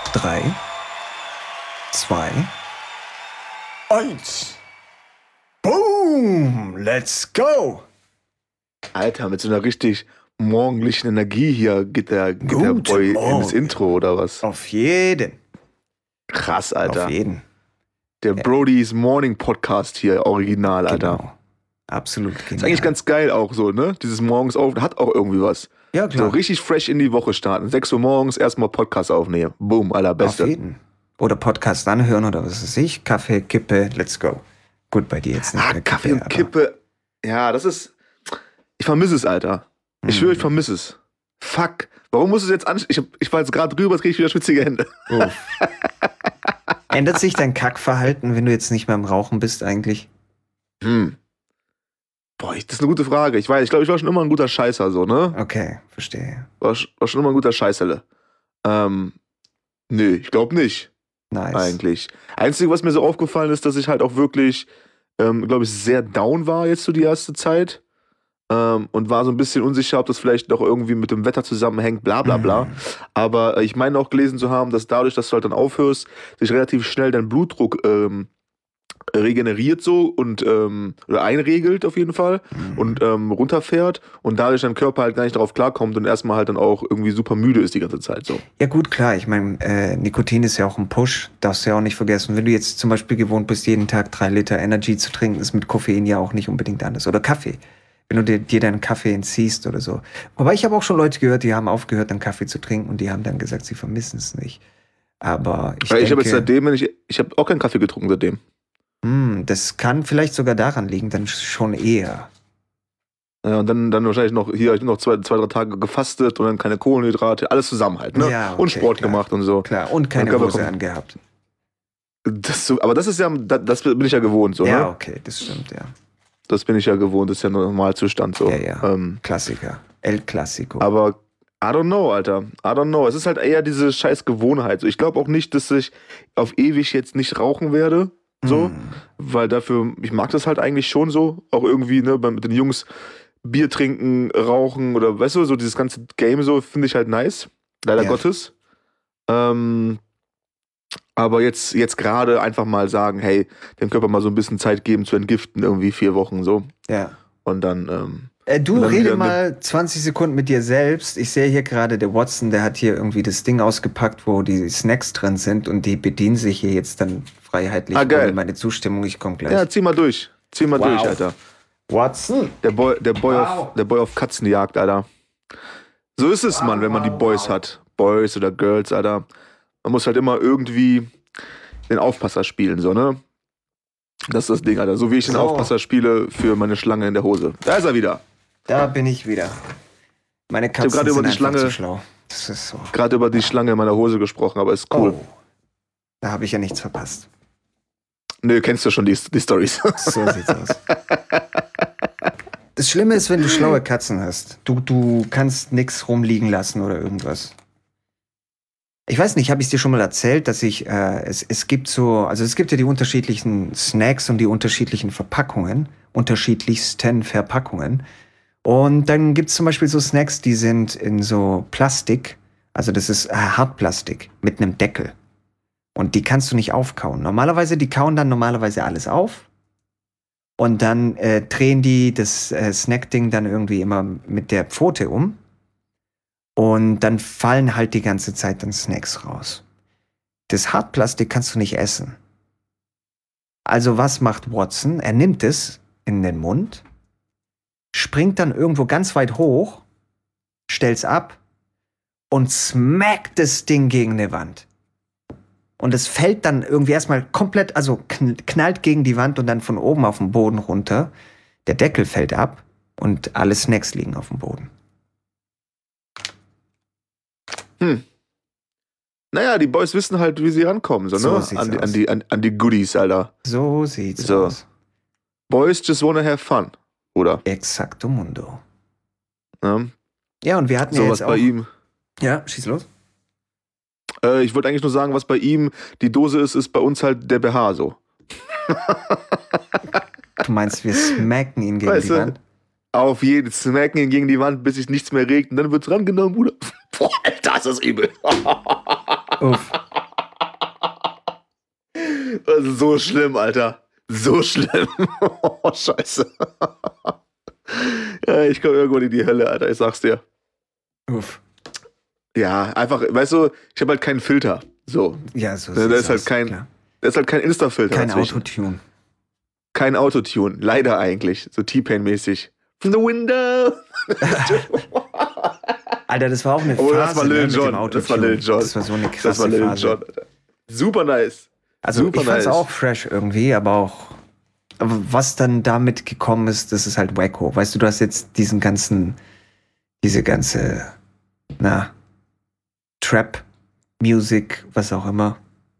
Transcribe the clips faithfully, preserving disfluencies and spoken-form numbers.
drei, zwei, eins. Boom! Let's go! Alter, mit so einer richtig morgendlichen Energie hier geht der, geht der Guten Boy Morgen. ins Intro, oder was? Auf jeden. Krass, Alter. Auf jeden. Der Brody's Morning Podcast hier, original, Alter. Genau. Absolut genial. Ist eigentlich ganz geil auch so, ne? Dieses morgens auf, hat auch irgendwie was. Ja, So klar. richtig fresh in die Woche starten. sechs Uhr morgens erstmal Podcast aufnehmen. Boom, Alter, Beste. Auf jeden. Oder Podcast anhören oder was weiß ich. Kaffee, Kippe, let's go. Gut, bei dir jetzt nicht Ah, mehr Kaffee und aber- Kippe. Ja, das ist. Ich vermisse es, Alter. Ich schwöre, ich vermisse es. Fuck. Warum musst du es jetzt an? Ich, ich war jetzt gerade drüber, jetzt kriege ich wieder schwitzige Hände. Uff. Ändert sich dein Kackverhalten, wenn du jetzt nicht mehr im Rauchen bist eigentlich? Hm. Boah, ich, das ist eine gute Frage. Ich weiß, ich glaube, ich war schon immer ein guter Scheißer, so, ne? Okay, verstehe. War, sch- war schon immer ein guter Scheißerle. Ähm, nö, ich glaube nicht, Nice. eigentlich. Einzige, was mir so aufgefallen ist, dass ich halt auch wirklich, ähm, glaube ich, sehr down war jetzt so die erste Zeit. Ähm, und war so ein bisschen unsicher, ob das vielleicht noch irgendwie mit dem Wetter zusammenhängt, bla bla bla. Mhm. Aber äh, ich meine auch gelesen zu haben, dass dadurch, dass du halt dann aufhörst, sich relativ schnell dein Blutdruck ähm, regeneriert so und ähm, oder einregelt auf jeden Fall Mhm. und ähm, runterfährt und dadurch dein Körper halt gar nicht darauf klarkommt und erstmal halt dann auch irgendwie super müde ist die ganze Zeit so. Ja gut, klar. Ich meine, äh, Nikotin ist ja auch ein Push. Darfst du ja auch nicht vergessen. Wenn du jetzt zum Beispiel gewohnt bist, jeden Tag drei Liter Energy zu trinken, ist mit Koffein ja auch nicht unbedingt anders. Oder Kaffee. Wenn du dir, dir deinen Kaffee entziehst oder so. Wobei ich habe auch schon Leute gehört, die haben aufgehört, dann Kaffee zu trinken und die haben dann gesagt, sie vermissen es nicht. Aber ich Ich, ich denke, habe jetzt seitdem, wenn ich, ich habe auch keinen Kaffee getrunken seitdem. hm, das kann vielleicht sogar daran liegen, dann schon eher. Ja, und dann, dann wahrscheinlich noch hier noch zwei, zwei, drei Tage gefastet und dann keine Kohlenhydrate, alles zusammen halt, ne? Ja, okay, und Sport klar. gemacht und so. Klar, und keine Dann kann man Hose kommen. angehabt. Das so, aber das ist ja, das, das bin ich ja gewohnt so, Ja, ne? okay, das stimmt, ja. Das bin ich ja gewohnt, das ist ja ein Normalzustand so. Ja, ja. Ähm, Klassiker. El Clasico. aber I don't know, Alter. I don't know. Es ist halt eher diese scheiß Gewohnheit. So, ich glaube auch nicht, dass ich auf ewig jetzt nicht rauchen werde. So, Hm. weil dafür, ich mag das halt eigentlich schon so. Auch irgendwie, ne, bei- mit den Jungs Bier trinken, rauchen oder weißt du, so dieses ganze Game so finde ich halt nice. Leider Ja. Gottes. Ähm, aber jetzt, jetzt gerade einfach mal sagen, hey, dem Körper mal so ein bisschen Zeit geben zu entgiften, irgendwie vier Wochen so. Ja. Und dann, ähm, Äh, du Und dann rede wieder mal zwanzig Sekunden mit dir selbst. Ich sehe hier gerade, der Watson, der hat hier irgendwie das Ding ausgepackt, wo die Snacks drin sind und die bedienen sich hier jetzt dann freiheitlich Ah, geil. ohne meine Zustimmung. Ich komme gleich. ja, zieh mal durch. Zieh mal Wow. durch, Alter. Watson? Der Boy, der Boy, Wow. auf, der Boy auf Katzenjagd, Alter. So ist es, Mann, wenn man die Boys hat. Boys oder Girls, Alter. Man muss halt immer irgendwie den Aufpasser spielen, so, ne? Das ist das Ding, Alter. So wie ich den So. Aufpasser spiele für meine Schlange in der Hose. Da ist er wieder. Da bin ich wieder. Meine Katzen gerade über sind die einfach Schlange- zu schlau. Das ist so. Gerade über die Schlange in meiner Hose gesprochen, aber ist cool. Oh. Da habe ich ja nichts verpasst. Nö, kennst du schon die, die Stories. So sieht's aus. Das Schlimme ist, wenn du schlaue Katzen hast. Du, du kannst nichts rumliegen lassen oder irgendwas. Ich weiß nicht, habe ich dir schon mal erzählt, dass ich, äh, es, es gibt so, also es gibt ja die unterschiedlichen Snacks und die unterschiedlichen Verpackungen, unterschiedlichsten Verpackungen. Und dann gibt es zum Beispiel so Snacks, die sind in so Plastik, also das ist äh, Hartplastik mit einem Deckel. Und die kannst du nicht aufkauen. Normalerweise, die kauen dann normalerweise alles auf. Und dann äh, drehen die das äh, Snackding dann irgendwie immer mit der Pfote um. Und dann fallen halt die ganze Zeit dann Snacks raus. Das Hartplastik kannst du nicht essen. Also was macht Watson? Er nimmt es in den Mund, springt dann irgendwo ganz weit hoch, stellt's ab und smackt das Ding gegen eine Wand. Und es fällt dann irgendwie erstmal komplett, also knallt gegen die Wand und dann von oben auf den Boden runter. Der Deckel fällt ab und alle Snacks liegen auf dem Boden. Hm. Naja, die Boys wissen halt, wie sie rankommen, so, So ne? sieht's An die, aus. an, die, an, an die Goodies, Alter. So sieht's So. aus. Boys just wanna have fun, oder? Exacto mundo. Ne? Ja, und wir hatten ja So was jetzt bei auch... ihm. Ja, schieß los. Äh, ich wollte eigentlich nur sagen, was bei ihm die Dose ist, ist bei uns halt der B H so. Du meinst, wir smacken ihn gegen Weißt die du? Wand? Auf jeden smacken ihn gegen die Wand, bis sich nichts mehr regt und dann wird's rangenommen, Bruder. Boah, Alter, ist das übel. Uff. Das ist so schlimm, Alter. So schlimm. Oh, scheiße. Ja, ich komme irgendwann in die Hölle, Alter, ich sag's dir. Uff. Ja, einfach, weißt du, ich habe halt keinen Filter. So. Ja, so Da ist halt kein, klar. da ist halt kein Insta-Filter. Kein dazwischen. Autotune. Kein Autotune. Leider eigentlich. So T-Pain-mäßig. From the window. Alter, das war auch eine Phase. Oh, das war Lil ne, mit dem Jon. Autotune. Das war Lil Jon. Das war so eine krasse Das war Lil Phase. Jon, Alter. Super nice. Also Super ich fand's nice. auch fresh irgendwie, aber auch aber was dann damit gekommen ist, das ist halt wacko. Weißt du, du hast jetzt diesen ganzen, diese ganze, na, Trap-Music, was auch immer,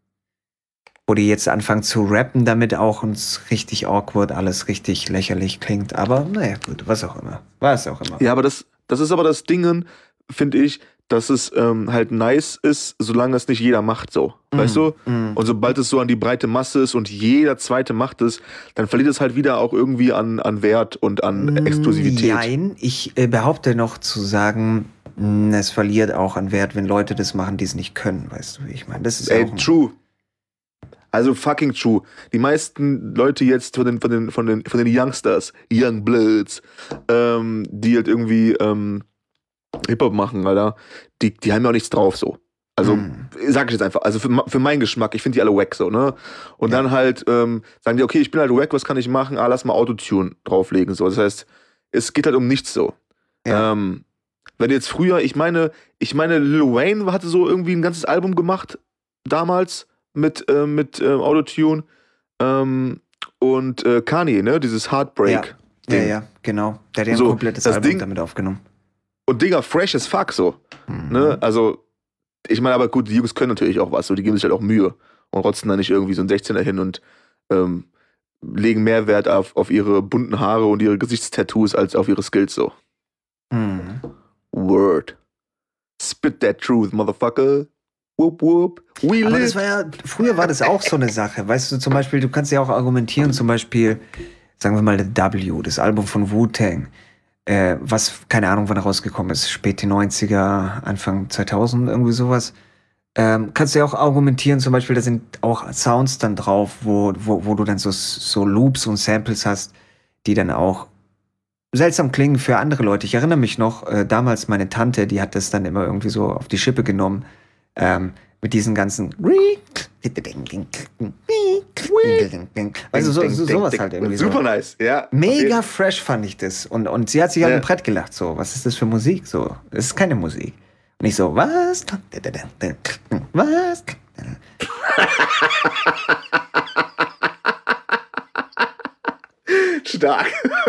wo die jetzt anfangen zu rappen damit auch und es richtig awkward, alles richtig lächerlich klingt. Aber naja, gut, was auch immer. Was auch immer. Ja, aber das, das ist aber das Ding, finde ich, dass es ähm, halt nice ist, solange es nicht jeder macht so. Mm, Weißt du? mm. Und sobald es so an die breite Masse ist und jeder Zweite macht es, dann verliert es halt wieder auch irgendwie an, an Wert und an Exklusivität. Nein, ich äh, behaupte noch zu sagen, mh, es verliert auch an Wert, wenn Leute das machen, die es nicht können. Weißt du, wie ich meine? Das ist Ey, auch ein- true. Also fucking true. Die meisten Leute jetzt von den, von den, von den, von den Youngsters, Young Bloods, ähm, die halt irgendwie ähm, Hip-Hop machen, Alter, die, die haben ja auch nichts drauf so. Also, Mm. sag ich jetzt einfach, also für, ma- für meinen Geschmack, ich finde die alle wack so, ne? Und Ja. dann halt ähm, sagen die, okay, ich bin halt wack, was kann ich machen? Ah, lass mal Autotune drauflegen, so. Das heißt, es geht halt um nichts so. Ja. Ähm, wenn jetzt früher, ich meine, ich meine, Lil Wayne hatte so irgendwie ein ganzes Album gemacht, damals, mit, äh, mit äh, Autotune. Ähm, und äh, Kanye, ne? Dieses Heartbreak. Ja, Ding. ja, genau. Der hat ja ein So, komplettes das Album Ding- damit aufgenommen. Und Digga, fresh as fuck so. Mhm. Ne? Also, ich meine, aber gut, die Jungs können natürlich auch was, so, die geben sich halt auch Mühe und rotzen da nicht irgendwie so ein sechzehner hin und ähm, legen mehr Wert auf, auf ihre bunten Haare und ihre Gesichtstattoos als auf ihre Skills so. Mhm. Word. Spit that truth, motherfucker. Whoop, whoop. We Aber live. das war ja, früher war das auch so eine Sache. Weißt du, zum Beispiel, du kannst ja auch argumentieren, zum Beispiel, sagen wir mal, The W, das Album von Wu-Tang, äh, was, keine Ahnung, wann rausgekommen ist, späte neunziger, Anfang zweitausend, irgendwie sowas. Ähm, kannst du ja auch argumentieren, zum Beispiel, da sind auch Sounds dann drauf, wo, wo, wo du dann so, so Loops und Samples hast, die dann auch seltsam klingen für andere Leute. Ich erinnere mich noch, äh, damals meine Tante, die hat das dann immer irgendwie so auf die Schippe genommen, ähm, mit diesen ganzen also so, so, sowas halt irgendwie so. Super nice, ja. Mega fresh fand ich das. Und, und sie hat sich halt Ja. ein Brett gelacht, so, was ist das für Musik? So, das ist keine Musik. Und ich so, was? Was? Stark.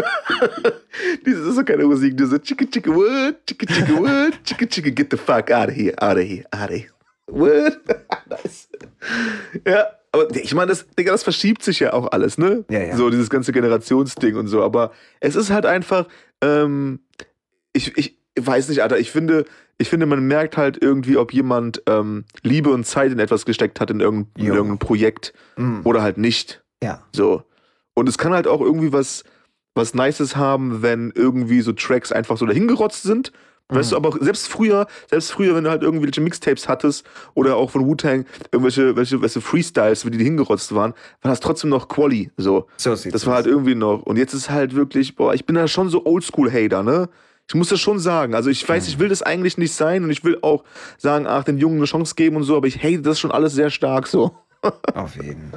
Das ist so keine Musik, das ist so chicka chicka what, chicka chicka what, chicka chicka get the fuck out of here, out of here, out of here. What? Nice. Ja, aber ich meine, das, Digga, das verschiebt sich ja auch alles, ne? Ja, ja. So dieses ganze Generationsding und so, aber es ist halt einfach, ähm, ich, ich weiß nicht, Alter, ich finde, ich finde, man merkt halt irgendwie, ob jemand ähm, Liebe und Zeit in etwas gesteckt hat, in irgendein, in Jo. irgendein Projekt Mm, oder halt nicht. ja. So. Und es kann halt auch irgendwie was, was Nices haben, wenn irgendwie so Tracks einfach so dahingerotzt sind. Weißt du, aber auch selbst früher, selbst früher, wenn du halt irgendwelche Mixtapes hattest oder auch von Wu-Tang irgendwelche welche, welche Freestyles, wie die hingerotzt waren, war das trotzdem noch Quali. So. So sieht's Das war halt aus. irgendwie noch. Und jetzt ist halt wirklich, boah, ich bin da schon so Oldschool-Hater, ne? Ich muss das schon sagen. Also ich weiß, ich will das eigentlich nicht sein und ich will auch sagen, ach, den Jungen eine Chance geben und so, aber ich hate das schon alles sehr stark so. Auf jeden.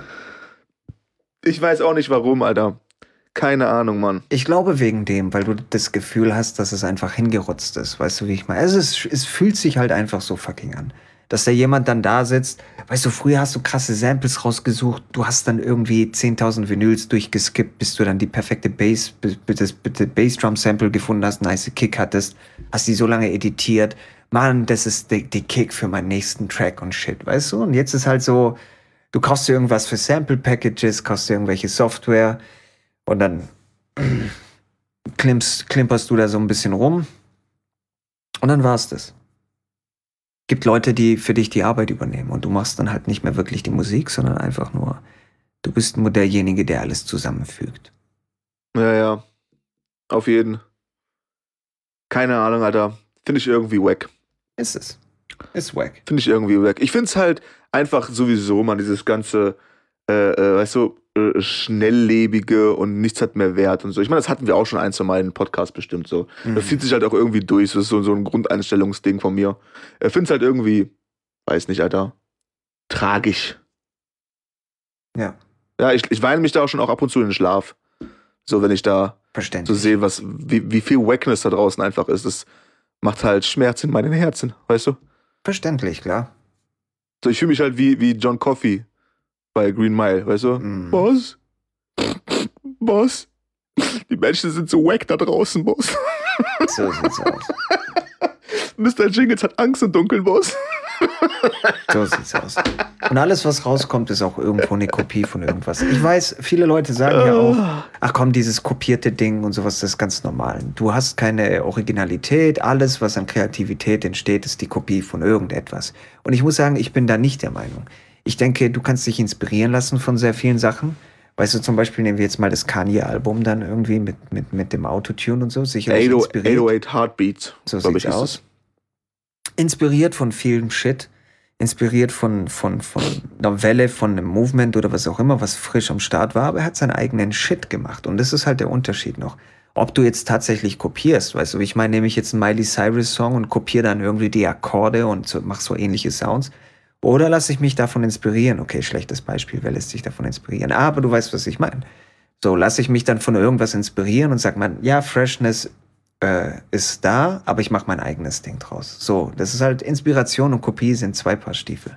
Ich weiß auch nicht warum, Alter. Keine Ahnung, Mann. Ich glaube wegen dem, weil du das Gefühl hast, dass es einfach hingerotzt ist. Weißt du, wie ich meine? Also es, es fühlt sich halt einfach so fucking an. Dass da jemand dann da sitzt. Weißt du, früher hast du krasse Samples rausgesucht. Du hast dann irgendwie zehntausend Vinyls durchgeskippt, bis du dann die perfekte Bass, bis, bis das bitte Bassdrum-Sample gefunden hast, nice Kick hattest. Hast die so lange editiert. Mann, das ist die, die Kick für meinen nächsten Track und shit, weißt du? Und jetzt ist halt so, du kaufst dir irgendwas für Sample-Packages, kaufst dir irgendwelche Software und dann klimperst, klimperst du da so ein bisschen rum und dann war's das. Gibt Leute, die für dich die Arbeit übernehmen und du machst dann halt nicht mehr wirklich die Musik, sondern einfach nur, du bist nur derjenige, der alles zusammenfügt. Ja, ja. Auf jeden. Keine Ahnung, Alter. Finde ich irgendwie wack. Ist es. Ist wack. Finde ich irgendwie wack. Ich finde es halt einfach sowieso, man, dieses ganze äh, äh, weißt du, äh, schnelllebige und nichts hat mehr Wert und so. Ich meine, das hatten wir auch schon ein, zwei Mal in Podcast bestimmt so. Mhm. Das zieht sich halt auch irgendwie durch. Das ist so, so ein Grundeinstellungsding von mir. Ich finde es halt irgendwie, weiß nicht, Alter, tragisch. Ja. Ja, ich, ich weine mich da auch schon auch ab und zu in den Schlaf. So, wenn ich da so sehe, was, wie, wie viel Wackness da draußen einfach ist. Das macht halt Schmerz in meinen Herzen, weißt du? Verständlich, klar. So, ich fühle mich halt wie, wie John Coffey bei Green Mile, weißt du? Mm. Boss? Boss? Die Menschen sind so wack da draußen, Boss. So sieht's aus. Mister Jingles hat Angst im Dunkeln, Boss. So sieht's aus. Und alles, was rauskommt, ist auch irgendwo eine Kopie von irgendwas. Ich weiß, viele Leute sagen ja auch, ach komm, dieses kopierte Ding und sowas, das ist ganz normal. Du hast keine Originalität. Alles, was an Kreativität entsteht, ist die Kopie von irgendetwas. Und ich muss sagen, ich bin da nicht der Meinung. Ich denke, du kannst dich inspirieren lassen von sehr vielen Sachen. Weißt du, zum Beispiel nehmen wir jetzt mal das Kanye-Album dann irgendwie mit, mit, mit dem Autotune und so. Sicherlich inspiriert. achthundertacht Heartbeats. So sieht's aus. Inspiriert von vielem Shit. Inspiriert von, von, von einer Welle, von einem Movement oder was auch immer, was frisch am Start war. Aber er hat seinen eigenen Shit gemacht. Und das ist halt der Unterschied noch. Ob du jetzt tatsächlich kopierst, weißt du, ich meine, nehme ich jetzt einen Miley Cyrus Song und kopiere dann irgendwie die Akkorde und so, mach so ähnliche Sounds. Oder lasse ich mich davon inspirieren? Okay, schlechtes Beispiel, wer lässt sich davon inspirieren? Aber du weißt, was ich meine. So, lasse ich mich dann von irgendwas inspirieren und sag man, ja, Freshness äh, ist da, aber ich mache mein eigenes Ding draus. So, das ist halt Inspiration und Kopie sind zwei Paar Stiefel.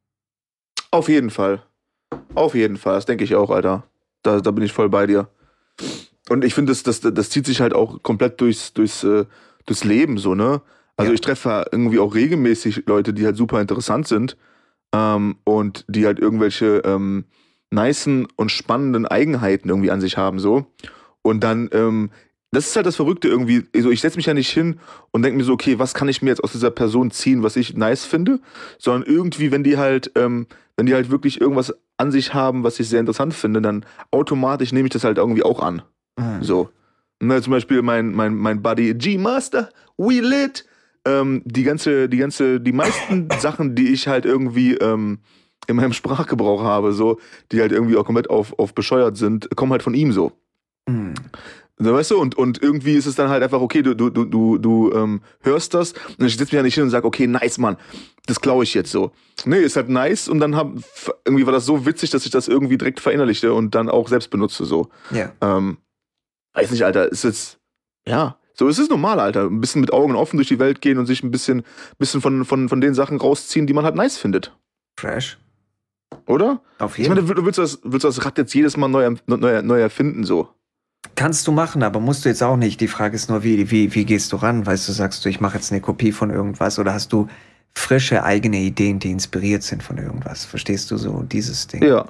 Auf jeden Fall. Auf jeden Fall, das denke ich auch, Alter. Da, da bin ich voll bei dir. Und ich finde, das, das, das zieht sich halt auch komplett durchs, durchs, äh, durchs Leben so, ne? Also ja. Ich treffe irgendwie auch regelmäßig Leute, die halt super interessant sind ähm, und die halt irgendwelche ähm, nicen und spannenden Eigenheiten irgendwie an sich haben so. Und dann, ähm, das ist halt das Verrückte irgendwie, also ich setze mich ja nicht hin und denke mir so, okay, was kann ich mir jetzt aus dieser Person ziehen, was ich nice finde, sondern irgendwie, wenn die halt, ähm, wenn die halt wirklich irgendwas an sich haben, was ich sehr interessant finde, dann automatisch nehme ich das halt irgendwie auch an. Mhm. So. Ne, zum Beispiel mein, mein, mein Buddy G-Master, we lit. Ähm, die ganze, die ganze, die meisten Sachen, die ich halt irgendwie ähm, in meinem Sprachgebrauch habe, so, die halt irgendwie auch komplett auf, auf bescheuert sind, kommen halt von ihm so. Mhm. So, weißt du, und, und irgendwie ist es dann halt einfach, okay, du, du, du, du, du ähm, hörst das und ich setze mich ja nicht hin und sage, okay, nice, Mann, das klaue ich jetzt so. Nee, ist halt nice und dann hab, irgendwie war das so witzig, dass ich das irgendwie direkt verinnerlichte und dann auch selbst benutze, so. Ja. Ähm, weiß nicht, Alter, ist jetzt, ja, so ist es normal, Alter. Ein bisschen mit Augen offen durch die Welt gehen und sich ein bisschen, bisschen von, von, von den Sachen rausziehen, die man halt nice findet. Fresh. Oder? Auf jeden Fall. Ich meine, du willst das, willst das Rad jetzt jedes Mal neu, neu, neu erfinden, so. Kannst du machen, aber musst du jetzt auch nicht. Die Frage ist nur, wie, wie, wie gehst du ran? Weißt du, sagst du, ich mache jetzt eine Kopie von irgendwas oder hast du frische eigene Ideen, die inspiriert sind von irgendwas? Verstehst du so dieses Ding? Ja.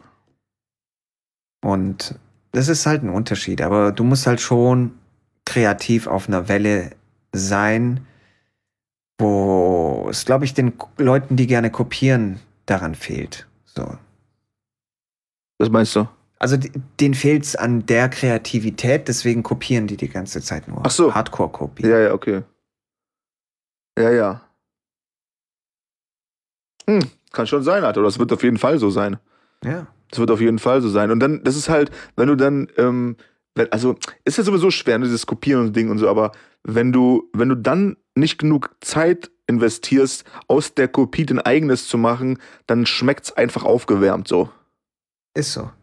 Und das ist halt ein Unterschied, aber du musst halt schon kreativ auf einer Welle sein, wo es, glaube ich, den Leuten, die gerne kopieren, daran fehlt. So. Was meinst du? Also denen fehlt es an der Kreativität, deswegen kopieren die die ganze Zeit nur. Ach so. Hardcore-Kopie. Ja, ja, okay. Ja, ja. Hm, kann schon sein, Alter. Das wird auf jeden Fall so sein. Ja. Das wird auf jeden Fall so sein. Und dann, das ist halt, wenn du dann, ähm, wenn, also, ist ja sowieso schwer, dieses Kopieren und Ding und so, aber wenn du, wenn du dann nicht genug Zeit investierst, aus der Kopie dein eigenes zu machen, dann schmeckt's einfach aufgewärmt so. Ist so.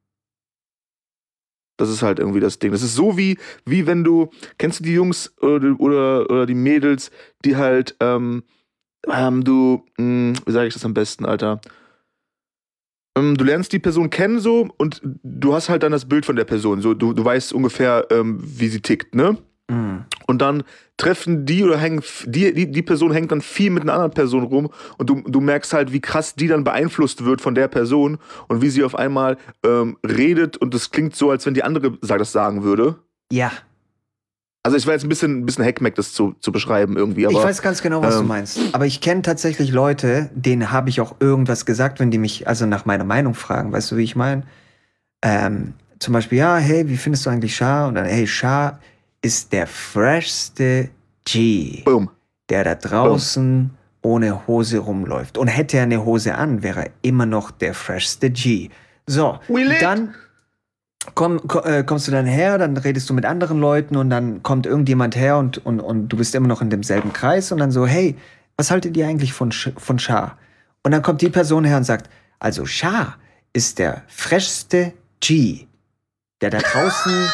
Das ist halt irgendwie das Ding. Das ist so wie, wie wenn du, kennst du die Jungs oder, oder, oder die Mädels, die halt, ähm, ähm du, mh, wie sage ich das am besten, Alter? Ähm, du lernst die Person kennen so und du hast halt dann das Bild von der Person. So, du, du weißt ungefähr, ähm, wie sie tickt, ne? Mhm. Und dann treffen die oder hängen, die, die, die Person hängt dann viel mit einer anderen Person rum und du, du merkst halt, wie krass die dann beeinflusst wird von der Person und wie sie auf einmal ähm, redet und das klingt so, als wenn die andere das sagen würde. Ja. Also ich war jetzt ein bisschen, ein bisschen Hackmack, das zu, zu beschreiben irgendwie. Aber, ich weiß ganz genau, was ähm, du meinst. Aber ich kenne tatsächlich Leute, denen habe ich auch irgendwas gesagt, wenn die mich also nach meiner Meinung fragen. Weißt du, wie ich meine? Ähm, zum Beispiel, ja, hey, wie findest du eigentlich Sha? Und dann, hey, Sha ist der freshste G, Boom. der da draußen Boom. ohne Hose rumläuft. Und hätte er eine Hose an, wäre er immer noch der freshste G. So, dann komm, komm, äh, kommst du dann her, dann redest du mit anderen Leuten und dann kommt irgendjemand her und, und, und du bist immer noch in demselben Kreis und dann so, hey, was haltet ihr eigentlich von, Sch- von Shah? Und dann kommt die Person her und sagt, also Shah ist der freshste G, der da draußen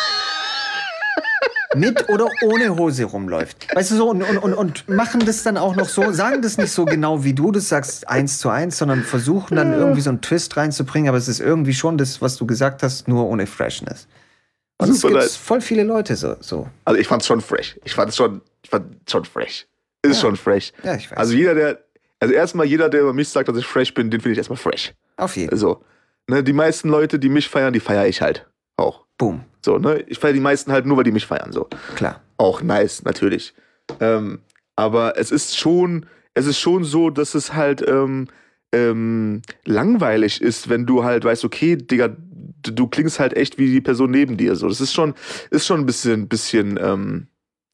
mit oder ohne Hose rumläuft. Weißt du so, und, und, und, und machen das dann auch noch so, sagen das nicht so genau wie du das sagst, eins zu eins, sondern versuchen dann irgendwie so einen Twist reinzubringen, aber es ist irgendwie schon das, was du gesagt hast, nur ohne Freshness. Und es gibt nice. voll viele Leute so, so. Also ich fand's schon fresh. Ich fand's schon, ich fand schon fresh. Ist Ja. schon fresh. Ja, ich weiß. Also jeder, der, also erstmal jeder, der über mich sagt, dass ich fresh bin, den finde ich erstmal fresh. Auf jeden Fall. So. Ne, die meisten Leute, die mich feiern, die feiere ich halt auch. Boom. So, ne? Ich feiere die meisten halt nur, weil die mich feiern. So. Klar. Auch nice, natürlich. Ähm, aber es ist schon, es ist schon so, dass es halt ähm, ähm, langweilig ist, wenn du halt weißt, okay, Digga, du, du klingst halt echt wie die Person neben dir. So. Das ist schon, ist schon ein bisschen, bisschen, ähm,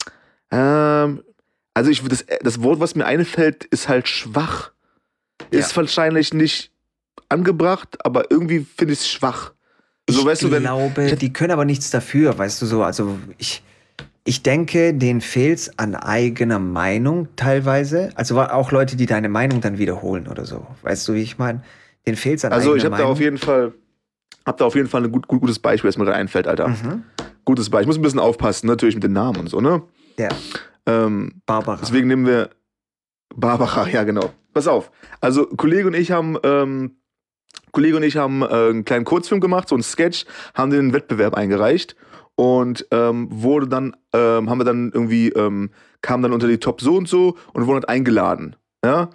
ähm, also ich das, das Wort, was mir einfällt, ist halt schwach. Ist Ja. wahrscheinlich nicht angebracht, aber irgendwie finde ich es schwach. So, Ich weißt du, wenn, glaube, die können aber nichts dafür, weißt du so. Also ich, ich denke, denen fehlt's an eigener Meinung teilweise. Also auch Leute, die deine Meinung dann wiederholen oder so. Weißt du, wie ich meine? Denen fehlt's an Also eigener ich habe da Meinung. auf jeden Fall, hab da auf jeden Fall ein gut, gut, gutes Beispiel, das mir da einfällt, Alter. Mhm. Gutes Beispiel. Ich muss ein bisschen aufpassen, natürlich mit den Namen und so, ne? Ja, Ähm, Barbara. deswegen nehmen wir Barbara, ja genau. Pass auf. Also Kollege und ich haben, ähm, Kollege und ich haben äh, einen kleinen Kurzfilm gemacht, so einen Sketch, haben den in den Wettbewerb eingereicht und ähm, wurde dann, ähm, haben wir dann irgendwie, ähm, kam dann unter die Top so und so und wurden halt eingeladen. Ja?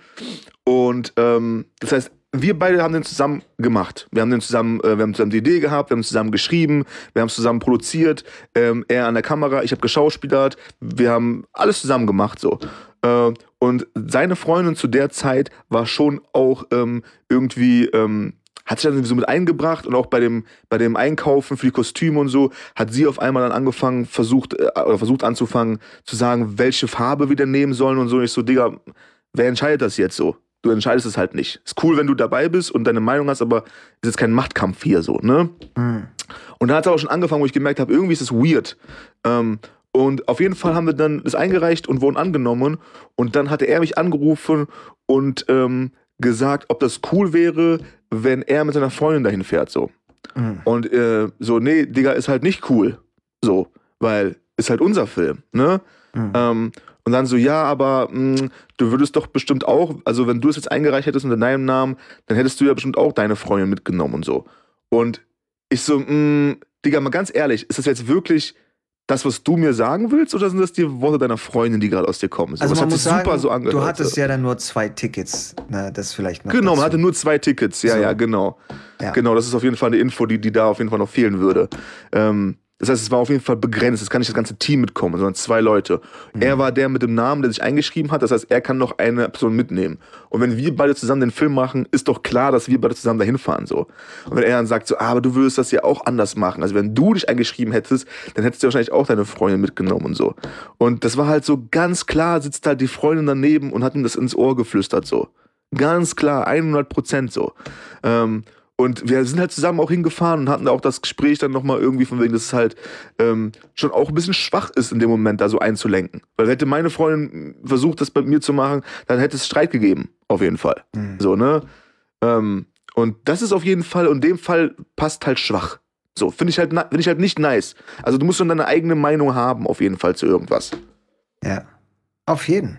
Und ähm, das heißt, wir beide haben den zusammen gemacht. Wir haben den zusammen, äh, wir haben zusammen die Idee gehabt, wir haben zusammen geschrieben, wir haben es zusammen produziert, ähm, er an der Kamera, ich habe geschauspielert, wir haben alles zusammen gemacht so. Äh, und seine Freundin zu der Zeit war schon auch ähm, irgendwie, ähm, hat sich dann irgendwie so mit eingebracht und auch bei dem, bei dem Einkaufen für die Kostüme und so, hat sie auf einmal dann angefangen, versucht, äh, oder versucht anzufangen, zu sagen, welche Farbe wir denn nehmen sollen und so. Und ich so, Digga, wer entscheidet das jetzt so? Du entscheidest es halt nicht. Ist cool, wenn du dabei bist und deine Meinung hast, aber ist jetzt kein Machtkampf hier so, ne? Mhm. Und da hat es aber schon angefangen, wo ich gemerkt habe, irgendwie ist es weird. Ähm, und auf jeden Fall haben wir dann das eingereicht und wurden angenommen. Und dann hatte er mich angerufen und ähm, gesagt, ob das cool wäre, wenn er mit seiner Freundin dahin fährt, so. Mhm. Und äh, so, nee, Digga, ist halt nicht cool. So, weil ist halt unser Film, ne? Mhm. Ähm, und dann so, ja, aber mh, du würdest doch bestimmt auch, also wenn du es jetzt eingereicht hättest unter deinem Namen, dann hättest du ja bestimmt auch deine Freundin mitgenommen und so. Und ich so, mh, Digga, mal ganz ehrlich, ist das jetzt wirklich das, was du mir sagen willst, oder sind das die Worte deiner Freundin, die gerade aus dir kommen? So, Also das man hat muss sich sagen, super so angehört. du hattest ja dann nur zwei Tickets. Na, das vielleicht noch Genau, man dazu. hatte nur zwei Tickets, ja, So. ja, genau. Ja. Genau, das ist auf jeden Fall eine Info, die, die da auf jeden Fall noch fehlen würde. Ähm, das heißt, es war auf jeden Fall begrenzt, es kann nicht das ganze Team mitkommen, sondern zwei Leute. Mhm. Er war der mit dem Namen, der sich eingeschrieben hat, das heißt, er kann noch eine Person mitnehmen. Und wenn wir beide zusammen den Film machen, ist doch klar, dass wir beide zusammen dahin fahren, so. Und wenn er dann sagt so, ah, aber du würdest das ja auch anders machen, also wenn du dich eingeschrieben hättest, dann hättest du wahrscheinlich auch deine Freundin mitgenommen und so. Und das war halt so ganz klar, sitzt halt die Freundin daneben und hat ihm das ins Ohr geflüstert, so. Ganz klar, hundert Prozent so. Ähm, Und wir sind halt zusammen auch hingefahren und hatten auch das Gespräch dann nochmal irgendwie von wegen, dass es halt ähm, schon auch ein bisschen schwach ist in dem Moment, da so einzulenken. Weil hätte meine Freundin versucht, das bei mir zu machen, dann hätte es Streit gegeben, auf jeden Fall. Mhm. So, ne? Ähm, und das ist auf jeden Fall, und in dem Fall passt halt schwach. So, finde ich, halt, find ich halt nicht nice. Also du musst schon deine eigene Meinung haben, auf jeden Fall zu irgendwas. Ja. Auf jeden.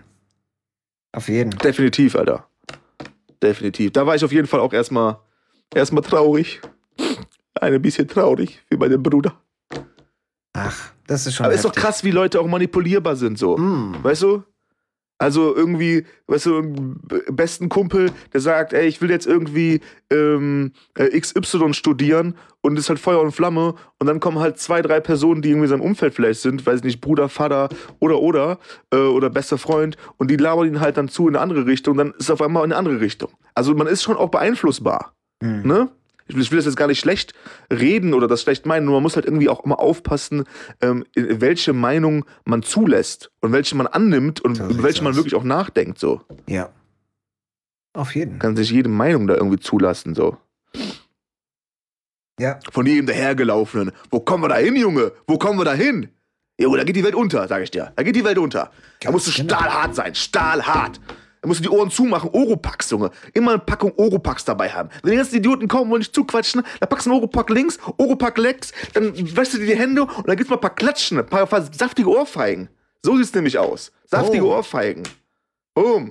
Auf jeden. Definitiv, Alter. Definitiv. Da war ich auf jeden Fall auch erstmal erstmal traurig. Ein bisschen traurig für meinen Bruder. Ach, das ist schon Aber ist doch heftig. krass, wie Leute auch manipulierbar sind, so. Mm. Weißt du? Also irgendwie, weißt du, einen besten Kumpel, der sagt, ey, ich will jetzt irgendwie ähm, äh, X Y studieren und ist halt Feuer und Flamme und dann kommen halt zwei, drei Personen, die irgendwie in seinem Umfeld vielleicht sind, weiß ich nicht, Bruder, Vater oder oder äh, oder bester Freund und die labern ihn halt dann zu in eine andere Richtung, dann ist es auf einmal in eine andere Richtung. Also man ist schon auch beeinflussbar, Mm. ne? Ich will, ich will das jetzt gar nicht schlecht reden oder das schlecht meinen, nur man muss halt irgendwie auch immer aufpassen, ähm, in- welche Meinung man zulässt und welche man annimmt und So über sieht's welche man aus. wirklich auch nachdenkt. So. Ja. Auf jeden. Kann sich jede Meinung da irgendwie zulassen. So. Ja. Von jedem dahergelaufenen. Wo kommen wir da hin, Junge? Wo kommen wir da hin? Jo, da geht die Welt unter, sag ich dir. Da geht die Welt unter. Da musst du stahlhart sein, stahlhart. Da musst du die Ohren zumachen. Oropax, Junge. Immer eine Packung Oropax dabei haben. Wenn die ganzen Idioten kommen, wollen dich zuquatschen, dann packst du einen Oropack links, Oropack links, dann wäschst du dir die Hände und dann gibt's mal ein paar Klatschen, ein paar, paar saftige Ohrfeigen. So sieht's nämlich aus. Saftige oh. Ohrfeigen. Boom.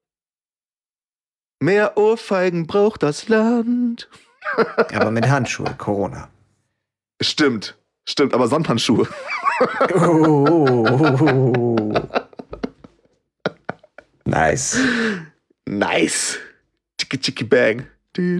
Mehr Ohrfeigen braucht das Land. Aber mit Handschuhe, Corona. Stimmt, stimmt, aber Samthandschuhe. Oh. Nice. Nice. Chicki chicki bang.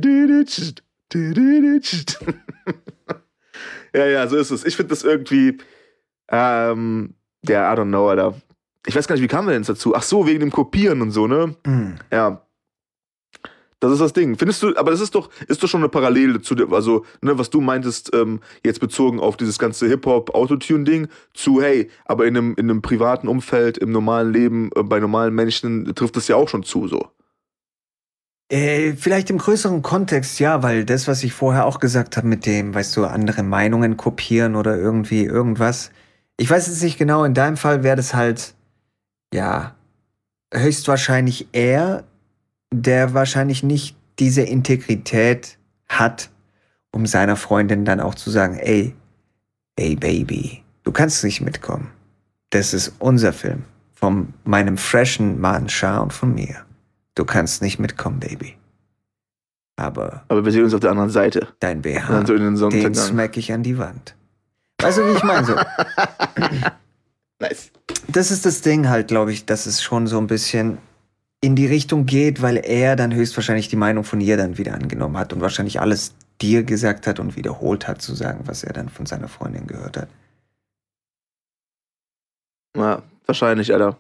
Ja, ja, so ist es. Ich finde das irgendwie, ähm, ja, I don't know, Alter. Ich weiß gar nicht, wie kamen wir denn dazu? Ach so, wegen dem Kopieren und so, ne? Mm. Ja. Das ist das Ding. Findest du, aber das ist doch, ist doch schon eine Parallele zu dem, also, ne, was du meintest, ähm, jetzt bezogen auf dieses ganze Hip-Hop-Autotune-Ding, zu, hey, aber in einem, in einem privaten Umfeld, im normalen Leben, äh, bei normalen Menschen trifft das ja auch schon zu, so. Äh, vielleicht im größeren Kontext, ja, weil das, was ich vorher auch gesagt habe mit dem, weißt du, andere Meinungen kopieren oder irgendwie irgendwas. Ich weiß jetzt nicht genau, in deinem Fall wäre das halt, ja, höchstwahrscheinlich er, der wahrscheinlich nicht diese Integrität hat, um seiner Freundin dann auch zu sagen, ey, ey Baby, du kannst nicht mitkommen. Das ist unser Film. Von meinem freshen Mann Shah und von mir. Du kannst nicht mitkommen, Baby. Aber Aber wir sehen uns auf der anderen Seite. dein B H, Und dann so in den den Sonnenuntergang. smack ich an die Wand. Weißt du, wie ich meine? So, Nice. das ist das Ding halt, glaube ich, dass es schon so ein bisschen in die Richtung geht, weil er dann höchstwahrscheinlich die Meinung von ihr dann wieder angenommen hat und wahrscheinlich alles dir gesagt hat und wiederholt hat, zu sagen, was er dann von seiner Freundin gehört hat. Ja, wahrscheinlich, Alter.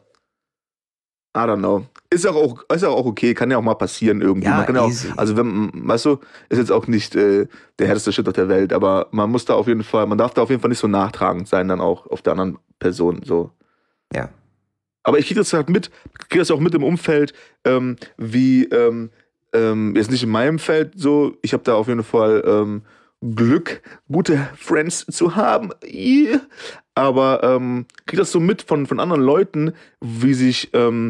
I don't know. Ist ja auch, ist ja auch okay, kann ja auch mal passieren irgendwie. Ja, man kann ja easy. auch, also wenn, weißt du, ist jetzt auch nicht äh, der härteste Shit auf der Welt, aber man muss da auf jeden Fall, man darf da auf jeden Fall nicht so nachtragend sein, dann auch auf der anderen Person, so. Ja. Aber ich kriege das halt mit, kriege das auch mit im Umfeld, ähm, wie, ähm, ähm, jetzt nicht in meinem Feld so, ich habe da auf jeden Fall ähm, Glück, gute Friends zu haben, yeah. Aber ähm, kriege das so mit von, von anderen Leuten, wie sich ähm,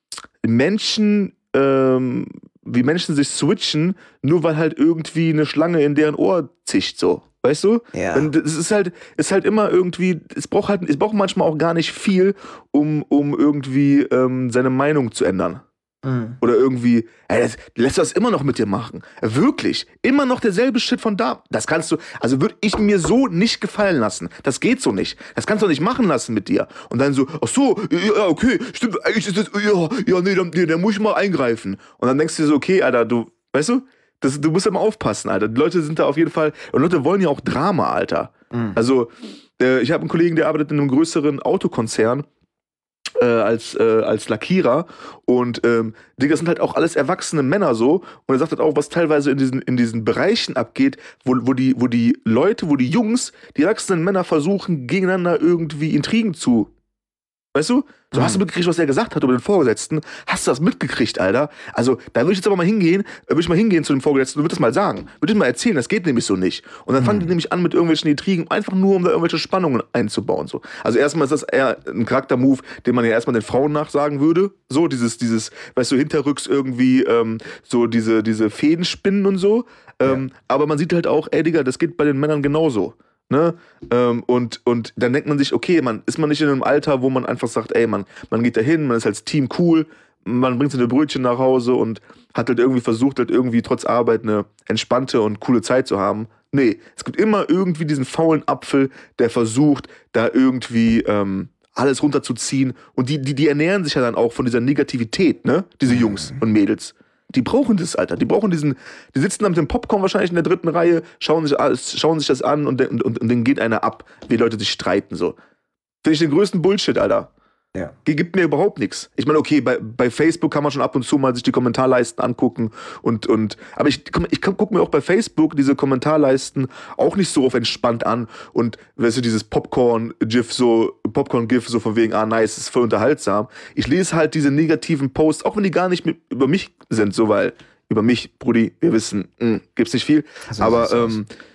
Menschen, ähm, wie Menschen sich switchen, nur weil halt irgendwie eine Schlange in deren Ohr zischt, so. Weißt du? Ja. Und es ist halt, ist halt immer irgendwie, es braucht halt, es braucht manchmal auch gar nicht viel, um, um irgendwie ähm, seine Meinung zu ändern. Mhm. Oder irgendwie, ey, das, lässt das immer noch mit dir machen. Wirklich. Immer noch derselbe Shit von da. Das kannst du, also würde ich mir so nicht gefallen lassen. Das geht so nicht. Das kannst du nicht machen lassen mit dir. Und dann so, ach so, ja, okay, stimmt, eigentlich ist das, ja, ja, nee, da, nee, da muss ich mal eingreifen. Und dann denkst du dir so, okay, Alter, du, weißt du, das, du musst ja mal aufpassen, Alter. Die Leute sind da auf jeden Fall, und Leute wollen ja auch Drama, Alter. Mhm. Also, äh, ich habe einen Kollegen, der arbeitet in einem größeren Autokonzern, Äh, als, äh, als Lackierer und ähm, das sind halt auch alles erwachsene Männer so und er sagt halt auch, was teilweise in diesen, in diesen Bereichen abgeht, wo, wo, die, wo die Leute, wo die Jungs, die erwachsenen Männer versuchen, gegeneinander irgendwie Intrigen zu, weißt du? So, hast du mitgekriegt, was er gesagt hat über den Vorgesetzten? Hast du das mitgekriegt, Alter? Also, da würde ich jetzt aber mal hingehen, äh, würde ich mal hingehen zu dem Vorgesetzten und würde das mal sagen. Würde ich mal erzählen, das geht nämlich so nicht. Und dann mhm. fangen die nämlich an mit irgendwelchen Intrigen, einfach nur, um da irgendwelche Spannungen einzubauen, so. Also, erstmal ist das eher ein Charaktermove, den man ja erstmal den Frauen nachsagen würde. So, dieses, dieses, weißt du, hinterrücks irgendwie, ähm, so diese, diese Fäden spinnen und so. Ähm, ja. Aber man sieht halt auch, ey, Digga, das geht bei den Männern genauso. Ne? Ähm, und, und dann denkt man sich, okay, man, ist man nicht in einem Alter, wo man einfach sagt, ey, man, man geht da hin, man ist als Team cool, man bringt seine Brötchen nach Hause und hat halt irgendwie versucht, halt irgendwie trotz Arbeit eine entspannte und coole Zeit zu haben. Nee, es gibt immer irgendwie diesen faulen Apfel, der versucht, da irgendwie ähm, alles runterzuziehen. Und die, die, die ernähren sich ja dann auch von dieser Negativität, ne? Diese Jungs und Mädels. Die brauchen das, Alter. Die brauchen diesen. Die sitzen da mit dem Popcorn wahrscheinlich in der dritten Reihe, schauen sich, alles, schauen sich das an und, und, und, und denen geht einer ab, wie Leute sich streiten. So. Finde ich den größten Bullshit, Alter. Ja. Die gibt mir überhaupt nichts. Ich meine, okay, bei, bei Facebook kann man schon ab und zu mal sich die Kommentarleisten angucken und, und aber ich, ich gucke mir auch bei Facebook diese Kommentarleisten auch nicht so auf entspannt an und weißt du, dieses Popcorn-GIF so, Popcorn-GIF so von wegen, ah nice, ist voll unterhaltsam. Ich lese halt diese negativen Posts, auch wenn die gar nicht mit, über mich sind, so, weil über mich, Brudi, wir wissen, mh, gibt's nicht viel, also, aber ähm,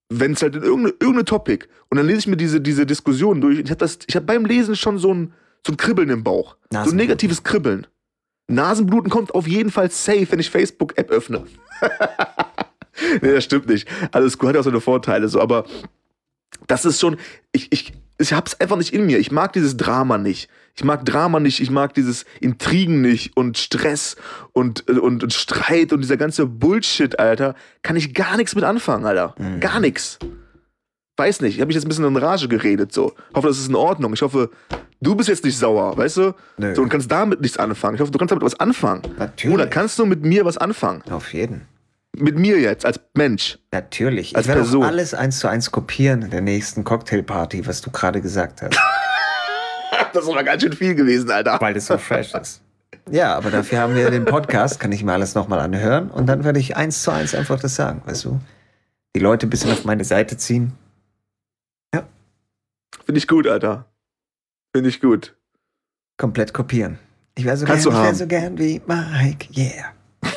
wenn es halt in irgendeine, irgendeine Topic und dann lese ich mir diese, diese Diskussion durch. Ich habe hab beim Lesen schon so ein, so ein Kribbeln im Bauch. So ein negatives Kribbeln. Nasenbluten kommt auf jeden Fall safe, wenn ich Facebook-App öffne. Nee, das stimmt nicht. Alles gut, hat auch seine Vorteile, so, aber das ist schon, ich, ich, ich hab's einfach nicht in mir. Ich mag dieses Drama nicht. Ich mag Drama nicht, ich mag dieses Intrigen nicht und Stress und, und, und Streit und dieser ganze Bullshit, Alter. Kann ich gar nichts mit anfangen, Alter. Mhm. Gar nichts. Weiß nicht, ich habe mich jetzt ein bisschen in Rage geredet, so. Hoffe, das ist in Ordnung. Ich hoffe, du bist jetzt nicht sauer, weißt du? Nö. So, und kannst damit nichts anfangen. Ich hoffe, du kannst damit was anfangen. Natürlich. Oder kannst du mit mir was anfangen? Auf jeden. Mit mir jetzt, als Mensch. Natürlich. Als ich werde Person. auch alles eins zu eins kopieren in der nächsten Cocktailparty, was du gerade gesagt hast. Das ist aber ganz schön viel gewesen, Alter. Weil das so fresh ist. Ja, aber dafür haben wir den Podcast, kann ich mir alles nochmal anhören und dann werde ich eins zu eins einfach das sagen, weißt du? Die Leute ein bisschen auf meine Seite ziehen. Ja. Finde ich gut, Alter. Finde ich gut. Komplett kopieren. Ich wäre so, gern, ich wär so gern wie Mike, yeah.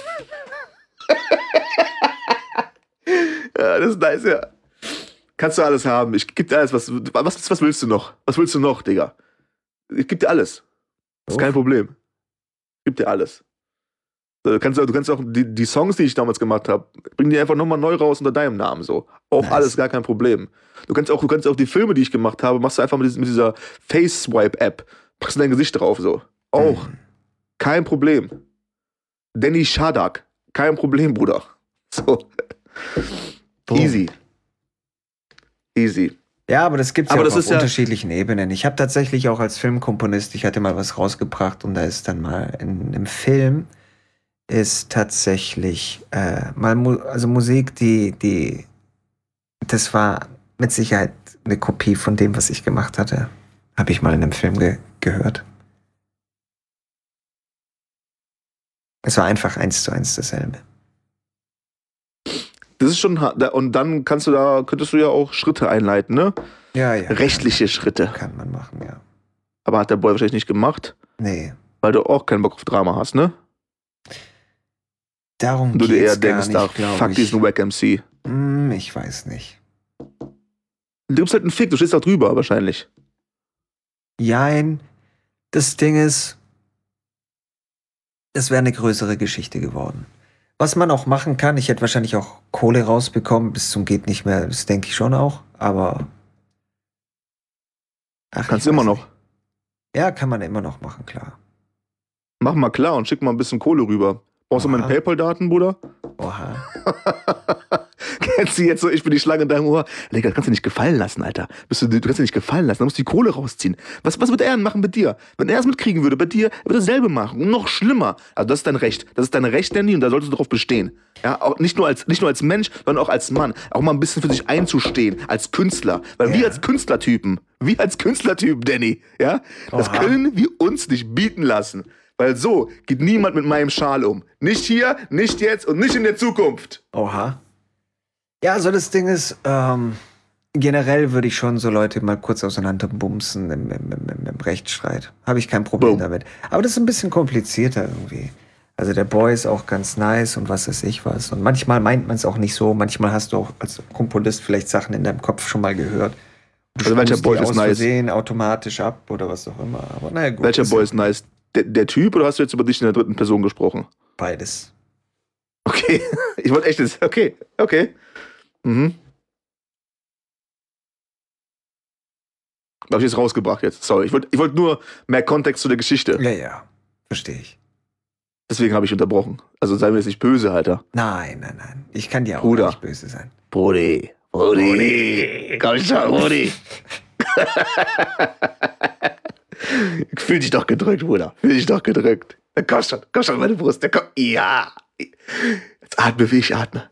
Ja, das ist nice, ja. Kannst du alles haben. Ich geb dir alles. Was, was, was willst du noch? Was willst du noch, Digga? Ich geb dir alles. Das ist kein Problem. Ich geb dir alles. Du kannst, du kannst auch die, die Songs, die ich damals gemacht habe, bring die einfach nochmal neu raus unter deinem Namen. So. Auch nice. Alles gar kein Problem. Du kannst auch, du kannst auch die Filme, die ich gemacht habe, machst du einfach mit, mit dieser Face-Swipe-App. Machst du dein Gesicht drauf. So. Auch. Mhm. Kein Problem. Danny Shadak. Kein Problem, Bruder. So. Boom. Easy. Easy. Ja, aber das gibt's ja aber auch das auf unterschiedlichen ja Ebenen. Ich habe tatsächlich auch als Filmkomponist, ich hatte mal was rausgebracht und da ist dann mal in einem Film ist tatsächlich äh, mal Mu- also Musik, die, die das war mit Sicherheit eine Kopie von dem, was ich gemacht hatte. Habe ich mal in einem Film ge- gehört. Es war einfach eins zu eins dasselbe. Das ist schon, und dann kannst du da, könntest du ja auch Schritte einleiten, ne? Ja, ja. Rechtliche kann, Schritte. Kann man machen, ja. Aber hat der Boy wahrscheinlich nicht gemacht? Nee. Weil du auch keinen Bock auf Drama hast, ne? Darum du dir eher geht's gar denkst, nicht, ach, fuck ich. diesen Wack M C. Hm, ich weiß nicht. Du bist halt ein Fick, du stehst da drüber wahrscheinlich. Jein. Das Ding ist, es wäre eine größere Geschichte geworden. Was man auch machen kann, ich hätte wahrscheinlich auch Kohle rausbekommen, bis zum geht nicht mehr, das denke ich schon auch, aber ach, kannst du immer noch. Nicht. Ja, kann man immer noch machen, klar. Mach mal klar und schick mal ein bisschen Kohle rüber. Brauchst Oha. du meine PayPal-Daten, Bruder? Oha. Kennst du jetzt so, ich bin die Schlange in deinem Ohr? Digga, das kannst du nicht gefallen lassen, Alter. Bist du, du kannst dir nicht gefallen lassen, dann musst du die Kohle rausziehen. Was, was wird er denn machen mit dir? Wenn er es mitkriegen würde, bei dir, er würde dasselbe machen. Und noch schlimmer. Also das ist dein Recht. Das ist dein Recht, Danny, und da solltest du drauf bestehen. Ja, auch nicht nur als, nicht nur als Mensch, sondern auch als Mann. Auch mal ein bisschen für sich einzustehen, als Künstler. Weil ja. wir als Künstlertypen, wir als Künstlertypen, Danny, ja, das Oha. können wir uns nicht bieten lassen. Weil so geht niemand mit meinem Schal um. Nicht hier, nicht jetzt und nicht in der Zukunft. Oha. Ja, also das Ding ist, ähm, generell würde ich schon so Leute mal kurz auseinanderbumsen im, im, im, im Rechtsstreit. Habe ich kein Problem Boom. damit. Aber das ist ein bisschen komplizierter irgendwie. Also der Boy ist auch ganz nice und was weiß ich was. Und manchmal meint man es auch nicht so. Manchmal hast du auch als Komponist vielleicht Sachen in deinem Kopf schon mal gehört. Du also welcher Boy ist nice? Versehen automatisch ab oder was auch immer. Aber naja, gut. Welcher Boy ist nice? Der, der Typ oder hast du jetzt über dich in der dritten Person gesprochen? Beides. Okay, ich wollte echt jetzt. Okay, okay. Mhm. Hab ich jetzt rausgebracht jetzt. Sorry, ich wollte ich wollt nur mehr Kontext zu der Geschichte. Ja, ja, verstehe ich. Deswegen habe ich unterbrochen. Also sei mir jetzt nicht böse, Alter. Nein, nein, nein. Ich kann dir auch Bruder. nicht böse sein. Brudi. Brudi. Komm schon, Brudi. Fühl dich doch gedrückt, Bruder. Fühl dich doch gedrückt. Komm schon, komm schon, meine Brust. Komm. Ja. Jetzt atme, wie ich atme.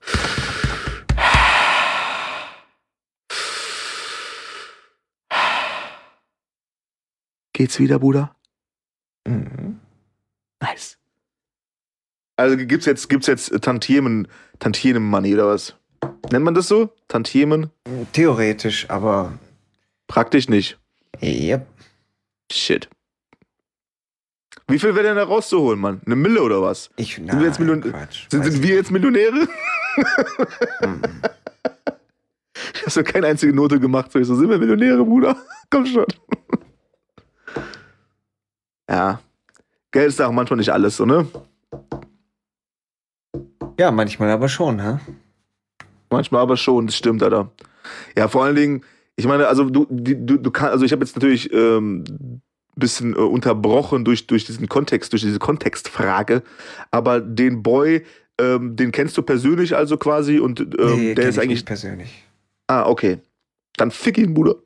Geht's wieder, Bruder? Mhm. Nice. Also gibt's jetzt, gibt's jetzt Tantiemen, Tantiemen-Money oder was? Nennt man das so? Tantiemen? Theoretisch, aber praktisch nicht. Yep. Shit. Wie viel wäre denn da rauszuholen, Mann? Eine Mille oder was? Ich, sind, wir jetzt Million- Quatsch, sind, sind wir jetzt Millionäre? Mhm. hast du keine einzige Note gemacht. So, ich so, sind wir Millionäre, Bruder? Komm schon. Ja. Geld ist auch manchmal nicht alles, so, ne? Ja, manchmal aber schon, hä? Manchmal aber schon, das stimmt, Alter. Ja, vor allen Dingen, ich meine, also du, du, du kannst, also ich habe jetzt natürlich ähm, ein bisschen äh, unterbrochen durch, durch diesen Kontext, durch diese Kontextfrage, aber den Boy, ähm, den kennst du persönlich also quasi und ähm, Nee, der kenn ist ich eigentlich. nicht persönlich. Ah, okay. Dann fick ihn, Bruder.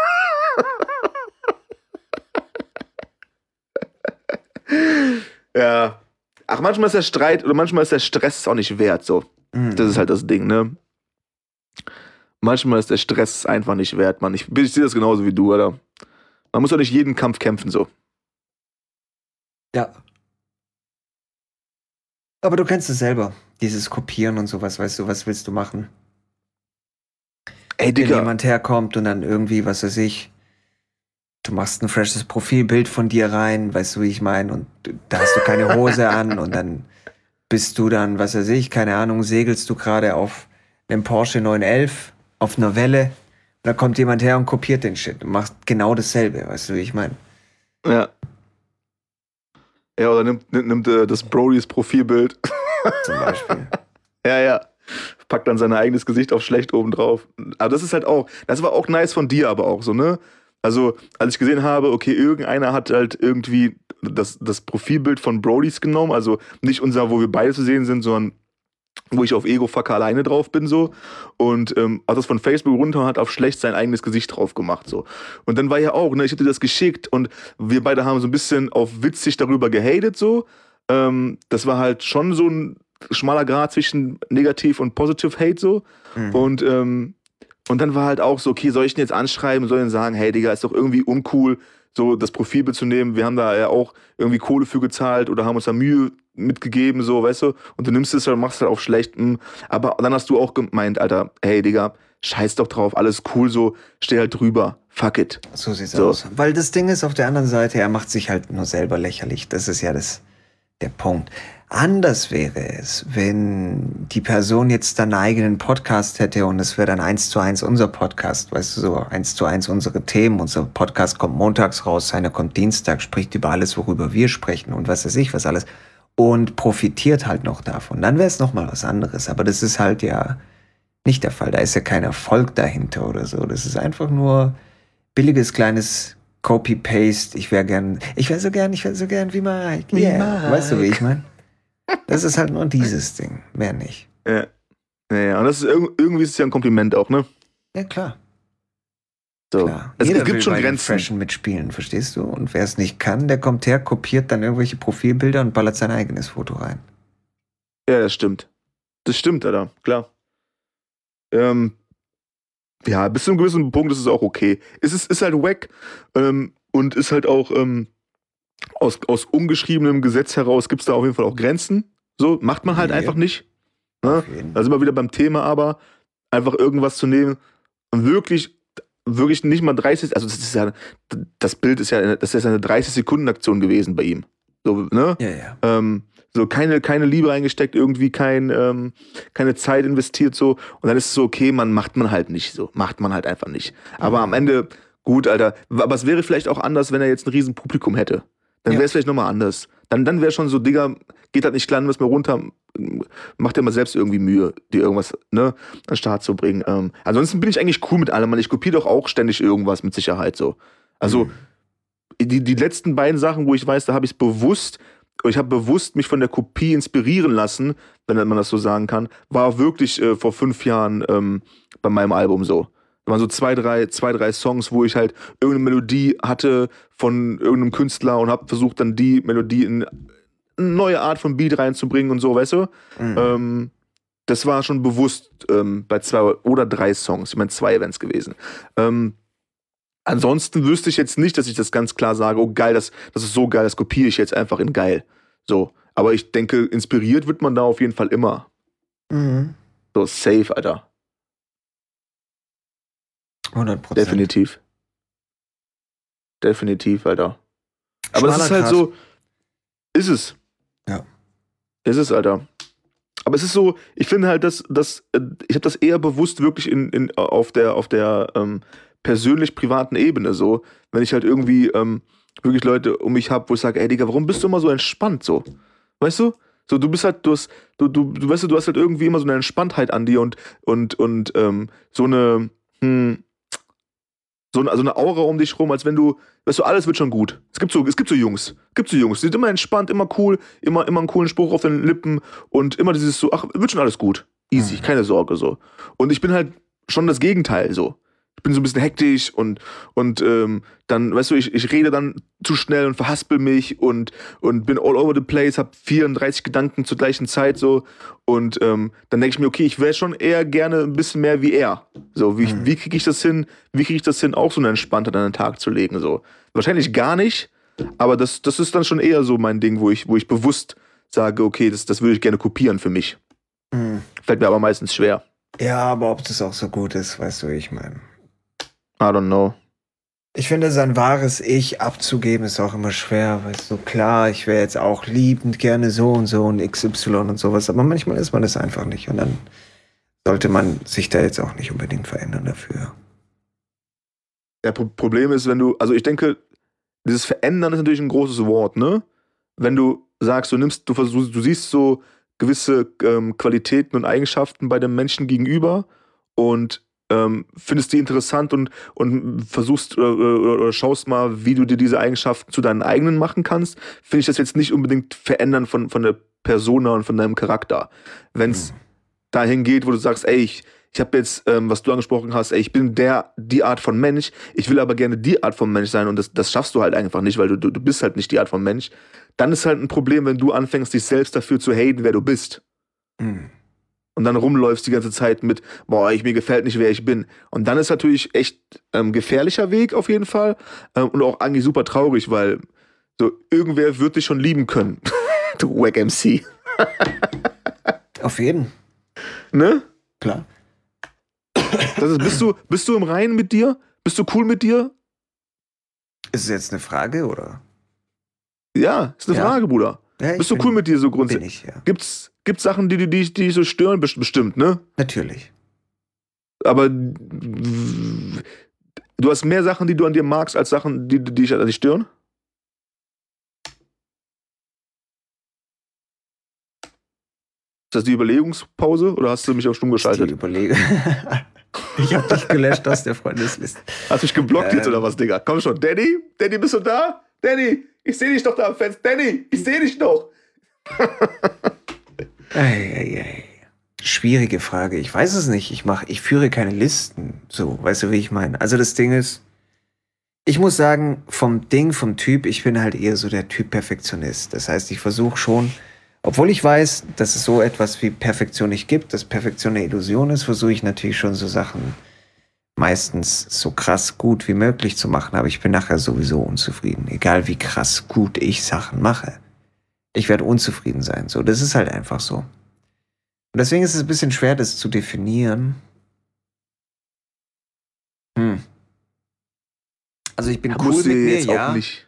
Ja. Ach, manchmal ist der Streit oder manchmal ist der Stress auch nicht wert, so. Mhm. Das ist halt das Ding, ne? Manchmal ist der Stress einfach nicht wert, Mann. Ich, ich sehe das genauso wie du, Alter. Man muss doch nicht jeden Kampf kämpfen, so. Ja. Aber du kennst es selber. Dieses Kopieren und sowas, weißt du, was willst du machen? Ey, Wenn Digga. jemand herkommt und dann irgendwie, was weiß ich, du machst ein freshes Profilbild von dir rein, weißt du, wie ich meine, und da hast du keine Hose an und dann bist du dann, was weiß ich, keine Ahnung, segelst du gerade auf einem Porsche neun elf auf einer Welle und da kommt jemand her und kopiert den Shit und macht genau dasselbe, weißt du, wie ich meine. Ja. Ja, oder nimmt, nimmt, nimmt äh, das Brodys Profilbild. Zum Beispiel. Ja, ja. Packt dann sein eigenes Gesicht auf schlecht oben drauf. Aber das ist halt auch, das war auch nice von dir aber auch so, ne? Also, als ich gesehen habe, okay, irgendeiner hat halt irgendwie das, das Profilbild von Brodys genommen, also nicht unser, wo wir beide zu sehen sind, sondern wo ich auf Ego-Fucker alleine drauf bin, so. Und ähm, hat das von Facebook runter und hat auf schlecht sein eigenes Gesicht drauf gemacht, so. Und dann war ja auch, ne, ich hatte das geschickt und wir beide haben so ein bisschen auf witzig darüber gehatet, so. Ähm, das war halt schon so ein schmaler Grad zwischen Negativ und Positive Hate, so. Mhm. Und, ähm, und dann war halt auch so, okay, soll ich den jetzt anschreiben, soll ich denn sagen, hey, Digga, ist doch irgendwie uncool, so das Profilbild zu nehmen. Wir haben da ja auch irgendwie Kohle für gezahlt oder haben uns da Mühe mitgegeben, so, weißt du? Und du nimmst es und machst halt auf schlecht. Mh. Aber dann hast du auch gemeint, Alter, hey, Digga, scheiß doch drauf, alles cool so, steh halt drüber, fuck it. So sieht's So. aus. Weil das Ding ist, auf der anderen Seite, er macht sich halt nur selber lächerlich. Das ist ja das, der Punkt. Anders wäre es, wenn die Person jetzt dann einen eigenen Podcast hätte und es wäre dann eins zu eins unser Podcast, weißt du, so eins zu eins unsere Themen. Unser Podcast kommt montags raus, seiner kommt Dienstag, spricht über alles, worüber wir sprechen und was weiß ich, was alles. Und profitiert halt noch davon. Dann wäre es nochmal was anderes. Aber das ist halt ja nicht der Fall. Da ist ja kein Erfolg dahinter oder so. Das ist einfach nur billiges, kleines Copy-Paste. Ich wäre gern, ich wäre so gern, ich wäre so gern wie Mike. Wie Yeah. Mike. Weißt du, wie ich meine? Das ist halt nur dieses Ding, mehr nicht. Ja. Ja, ja. Und das ist irg- irgendwie ist es ja ein Kompliment auch, ne? Ja, klar. So. klar. Es, Jeder es gibt will schon bei den Grenzen. Freshen mitspielen, verstehst du? Und wer es nicht kann, der kommt her, kopiert dann irgendwelche Profilbilder und ballert sein eigenes Foto rein. Ja, das stimmt. Das stimmt, Alter, klar. Ähm, ja, bis zu einem gewissen Punkt ist es auch okay. Es ist, ist halt wack ähm, und ist halt auch ähm, aus, aus ungeschriebenem Gesetz heraus gibt es da auf jeden Fall auch Grenzen. So, macht man halt Ja. einfach nicht. Ne? Auf jeden. Da sind wir wieder beim Thema, aber einfach irgendwas zu nehmen und wirklich, wirklich nicht mal dreißig, also das ist ja, das Bild ist ja, das ist ja eine dreißig-Sekunden-Aktion gewesen bei ihm. So, ne? Ja, ja. Ähm, so keine, keine Liebe reingesteckt, irgendwie kein, ähm, keine Zeit investiert so und dann ist es so, okay, man macht man halt nicht so, macht man halt einfach nicht. Aber Mhm. am Ende, gut, Alter, aber es wäre vielleicht auch anders, wenn er jetzt ein riesen Publikum hätte. Dann Ja. wäre es vielleicht nochmal anders. Dann, dann wäre schon so, Digga, geht halt nicht klar, müssen wir runter, mach dir mal selbst irgendwie Mühe, dir irgendwas, ne, an den Start zu bringen. Ähm, ansonsten bin ich eigentlich cool mit allem, man. Ich kopiere doch auch ständig irgendwas mit Sicherheit so. Also, Mhm. die, die letzten beiden Sachen, wo ich weiß, da habe ich es bewusst, ich habe bewusst mich von der Kopie inspirieren lassen, wenn man das so sagen kann, war wirklich äh, vor fünf Jahren ähm, bei meinem Album so. Da waren so zwei, drei, zwei, drei Songs, wo ich halt irgendeine Melodie hatte von irgendeinem Künstler und habe versucht, dann die Melodie in eine neue Art von Beat reinzubringen und so, weißt du? Mhm. Ähm, das war schon bewusst ähm, bei zwei oder drei Songs. Ich meine, zwei Events gewesen. Ähm, Ansonsten wüsste ich jetzt nicht, dass ich das ganz klar sage, oh geil, das, das ist so geil, das kopiere ich jetzt einfach in geil. So. Aber ich denke, inspiriert wird man da auf jeden Fall immer. Mhm. So safe, Alter. hundert Prozent. Definitiv. Definitiv, Alter. Aber es Schmaler ist halt Grat. so, ist es. Ja. Ist es, Alter. Aber es ist so, ich finde halt, dass, dass äh, ich habe das eher bewusst wirklich in, in, auf der, auf der ähm, persönlich-privaten Ebene so, wenn ich halt irgendwie ähm, wirklich Leute um mich habe, wo ich sage, ey Digga, warum bist du immer so entspannt so? Weißt du? So, du bist halt, du hast, du, du, du weißt du, du hast halt irgendwie immer so eine Entspanntheit an dir und, und, und ähm, so eine, hm, so eine, also eine Aura um dich rum, als wenn du, weißt du, alles wird schon gut. Es gibt so, es gibt so Jungs, es gibt so Jungs, die sind immer entspannt, immer cool, immer, immer einen coolen Spruch auf den Lippen und immer dieses so, ach, wird schon alles gut. Easy, Mhm. keine Sorge so. Und ich bin halt schon das Gegenteil so. Ich bin so ein bisschen hektisch und, und ähm, dann, weißt du, ich, ich rede dann zu schnell und verhaspel mich und, und bin all over the place, hab vierunddreißig Gedanken zur gleichen Zeit so und ähm, dann denke ich mir, okay, ich wäre schon eher gerne ein bisschen mehr wie er. So, wie, Mhm. wie kriege ich das hin, wie kriege ich das hin, auch so eine Entspanntheit an den Tag zu legen, so. Wahrscheinlich gar nicht, aber das, das ist dann schon eher so mein Ding, wo ich, wo ich bewusst sage, okay, das, das würde ich gerne kopieren für mich. Mhm. Fällt mir aber meistens schwer. Ja, aber ob das auch so gut ist, weißt du, wie ich meine. I don't know. Ich finde, sein wahres Ich abzugeben ist auch immer schwer, weißt du, klar, ich wäre jetzt auch liebend gerne so und so und X Y und sowas, aber manchmal ist man das einfach nicht und dann sollte man sich da jetzt auch nicht unbedingt verändern dafür. Der Pro- Problem ist, wenn du, also ich denke, dieses Verändern ist natürlich ein großes Wort, ne? Wenn du sagst, du nimmst, du versuchst, du siehst so gewisse ähm, Qualitäten und Eigenschaften bei dem Menschen gegenüber und ähm, findest die interessant und, und versuchst oder, oder, oder schaust mal, wie du dir diese Eigenschaften zu deinen eigenen machen kannst, finde ich das jetzt nicht unbedingt verändern von, von der Persona und von deinem Charakter. Wenn es Mhm. dahin geht, wo du sagst, ey, ich, ich habe jetzt, ähm, was du angesprochen hast, ey, ich bin der, die Art von Mensch, ich will aber gerne die Art von Mensch sein und das, das schaffst du halt einfach nicht, weil du, du, du bist halt nicht die Art von Mensch, dann ist halt ein Problem, wenn du anfängst, dich selbst dafür zu haten, wer du bist. Mhm. Und dann rumläufst die ganze Zeit mit, boah, ich, mir gefällt nicht, wer ich bin. Und dann ist natürlich echt ähm, gefährlicher Weg auf jeden Fall ähm, und auch eigentlich super traurig, weil so irgendwer wird dich schon lieben können. Du Wack M C. Auf jeden, Ne? klar. Das ist, bist, du, bist du im Reinen mit dir? Bist du cool mit dir? Ist es jetzt eine Frage, oder? Ja, ist eine Ja. Frage, Bruder. Ja, ich Bist du bin- cool mit dir so Bin grundsätzlich? ich, ja. Gibt's, gibt's Sachen, die, die, die, die dich so stören? Best- Bestimmt, ne? Natürlich. Aber w- du hast mehr Sachen, die du an dir magst, als Sachen, die, die dich an dich stören? Ist das die Überlegungspause oder hast du mich auf stumm Die geschaltet? Überlege. Ich habe dich gelöscht aus der Freundesliste. Hast du mich geblockt jetzt Ähm. oder was, Digga? Komm schon, Danny? Danny, bist du da? Danny, ich sehe dich doch da am Fenster. Danny, ich sehe dich doch. Eieiei. Schwierige Frage. Ich weiß es nicht. Ich mach, ich führe keine Listen. So, weißt du, wie ich meine? Also das Ding ist, ich muss sagen, vom Ding, vom Typ, ich bin halt eher so der Typ Perfektionist. Das heißt, ich versuche schon, obwohl ich weiß, dass es so etwas wie Perfektion nicht gibt, dass Perfektion eine Illusion ist, versuche ich natürlich schon so Sachen meistens so krass gut wie möglich zu machen. Aber ich bin nachher sowieso unzufrieden. Egal wie krass gut ich Sachen mache. Ich werde unzufrieden sein. So, das ist halt einfach so. Und deswegen ist es ein bisschen schwer, das zu definieren. Hm. Also ich bin Da cool musst mit du mir, jetzt ja. auch nicht.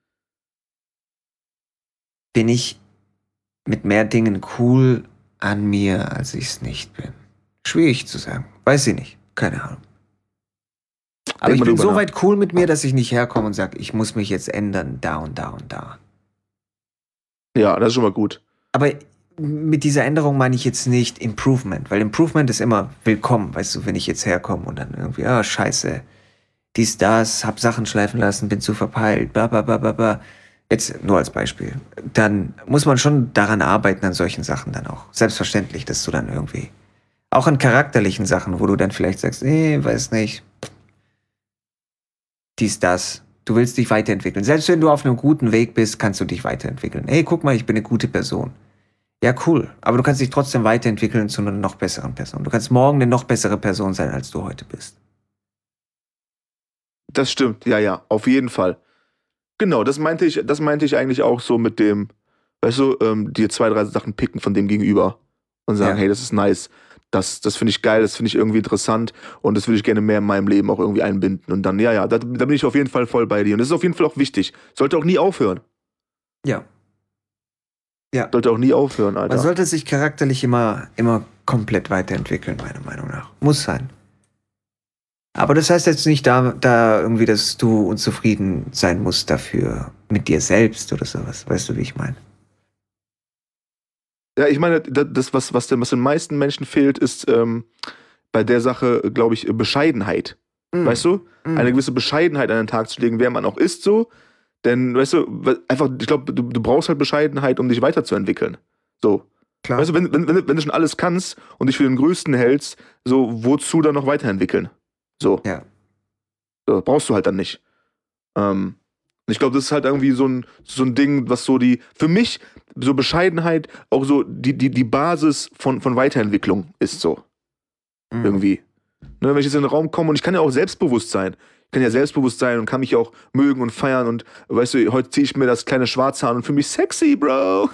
Bin ich mit mehr Dingen cool an mir, als ich es nicht bin? Schwierig zu sagen. Weiß ich nicht. Keine Ahnung. Aber Denk ich mal bin drüber so nach. weit cool mit mir, dass ich nicht herkomme und sage, ich muss mich jetzt ändern, da und da und da. Ja, das ist schon mal gut. Aber mit dieser Änderung meine ich jetzt nicht Improvement, weil Improvement ist immer willkommen, weißt du, wenn ich jetzt herkomme und dann irgendwie, ah, scheiße, dies, das, hab Sachen schleifen lassen, bin zu verpeilt, bla, bla, bla, bla, bla. Jetzt nur als Beispiel. Dann muss man schon daran arbeiten, an solchen Sachen dann auch. Selbstverständlich, dass du dann irgendwie, auch an charakterlichen Sachen, wo du dann vielleicht sagst, nee, weiß nicht, dies, das. Du willst dich weiterentwickeln. Selbst wenn du auf einem guten Weg bist, kannst du dich weiterentwickeln. Hey, guck mal, ich bin eine gute Person. Ja, cool. Aber du kannst dich trotzdem weiterentwickeln zu einer noch besseren Person. Du kannst morgen eine noch bessere Person sein, als du heute bist. Das stimmt, ja, ja, auf jeden Fall. Genau, das meinte ich, das meinte ich eigentlich auch so mit dem, weißt du, ähm, dir zwei, drei Sachen picken von dem Gegenüber und sagen, Ja. hey, das ist nice, das, das finde ich geil, das finde ich irgendwie interessant und das würde ich gerne mehr in meinem Leben auch irgendwie einbinden. Und dann, ja, ja, da, da bin ich auf jeden Fall voll bei dir. Und das ist auf jeden Fall auch wichtig. Sollte auch nie aufhören. Ja. Ja. Sollte auch nie aufhören, Alter. Man sollte sich charakterlich immer, immer komplett weiterentwickeln, meiner Meinung nach. Muss sein. Aber das heißt jetzt nicht da, da irgendwie, dass du unzufrieden sein musst dafür mit dir selbst oder sowas. Weißt du, wie ich meine? Ja, ich meine, das, was, was, den, was den meisten Menschen fehlt, ist ähm, bei der Sache, glaube ich, Bescheidenheit. Mm. Weißt du? Mm. Eine gewisse Bescheidenheit an den Tag zu legen, wer man auch ist, so. Denn, weißt du, einfach, ich glaube, du, du brauchst halt Bescheidenheit, um dich weiterzuentwickeln. So. Klar. Weißt du, wenn, wenn, wenn du schon alles kannst und dich für den Größten hältst, so, wozu dann noch weiterentwickeln? So. Ja. So, brauchst du halt dann nicht. Ähm, ich glaube, das ist halt irgendwie so ein, so ein Ding, was so die, für mich, so Bescheidenheit auch so die, die, die Basis von, von Weiterentwicklung ist so. Mhm. Irgendwie. Ne, wenn ich jetzt in den Raum komme und ich kann ja auch selbstbewusst sein. Ich kann ja selbstbewusst sein und kann mich auch mögen und feiern und weißt du, heute ziehe ich mir das kleine Schwarze an und fühle mich sexy, Bro.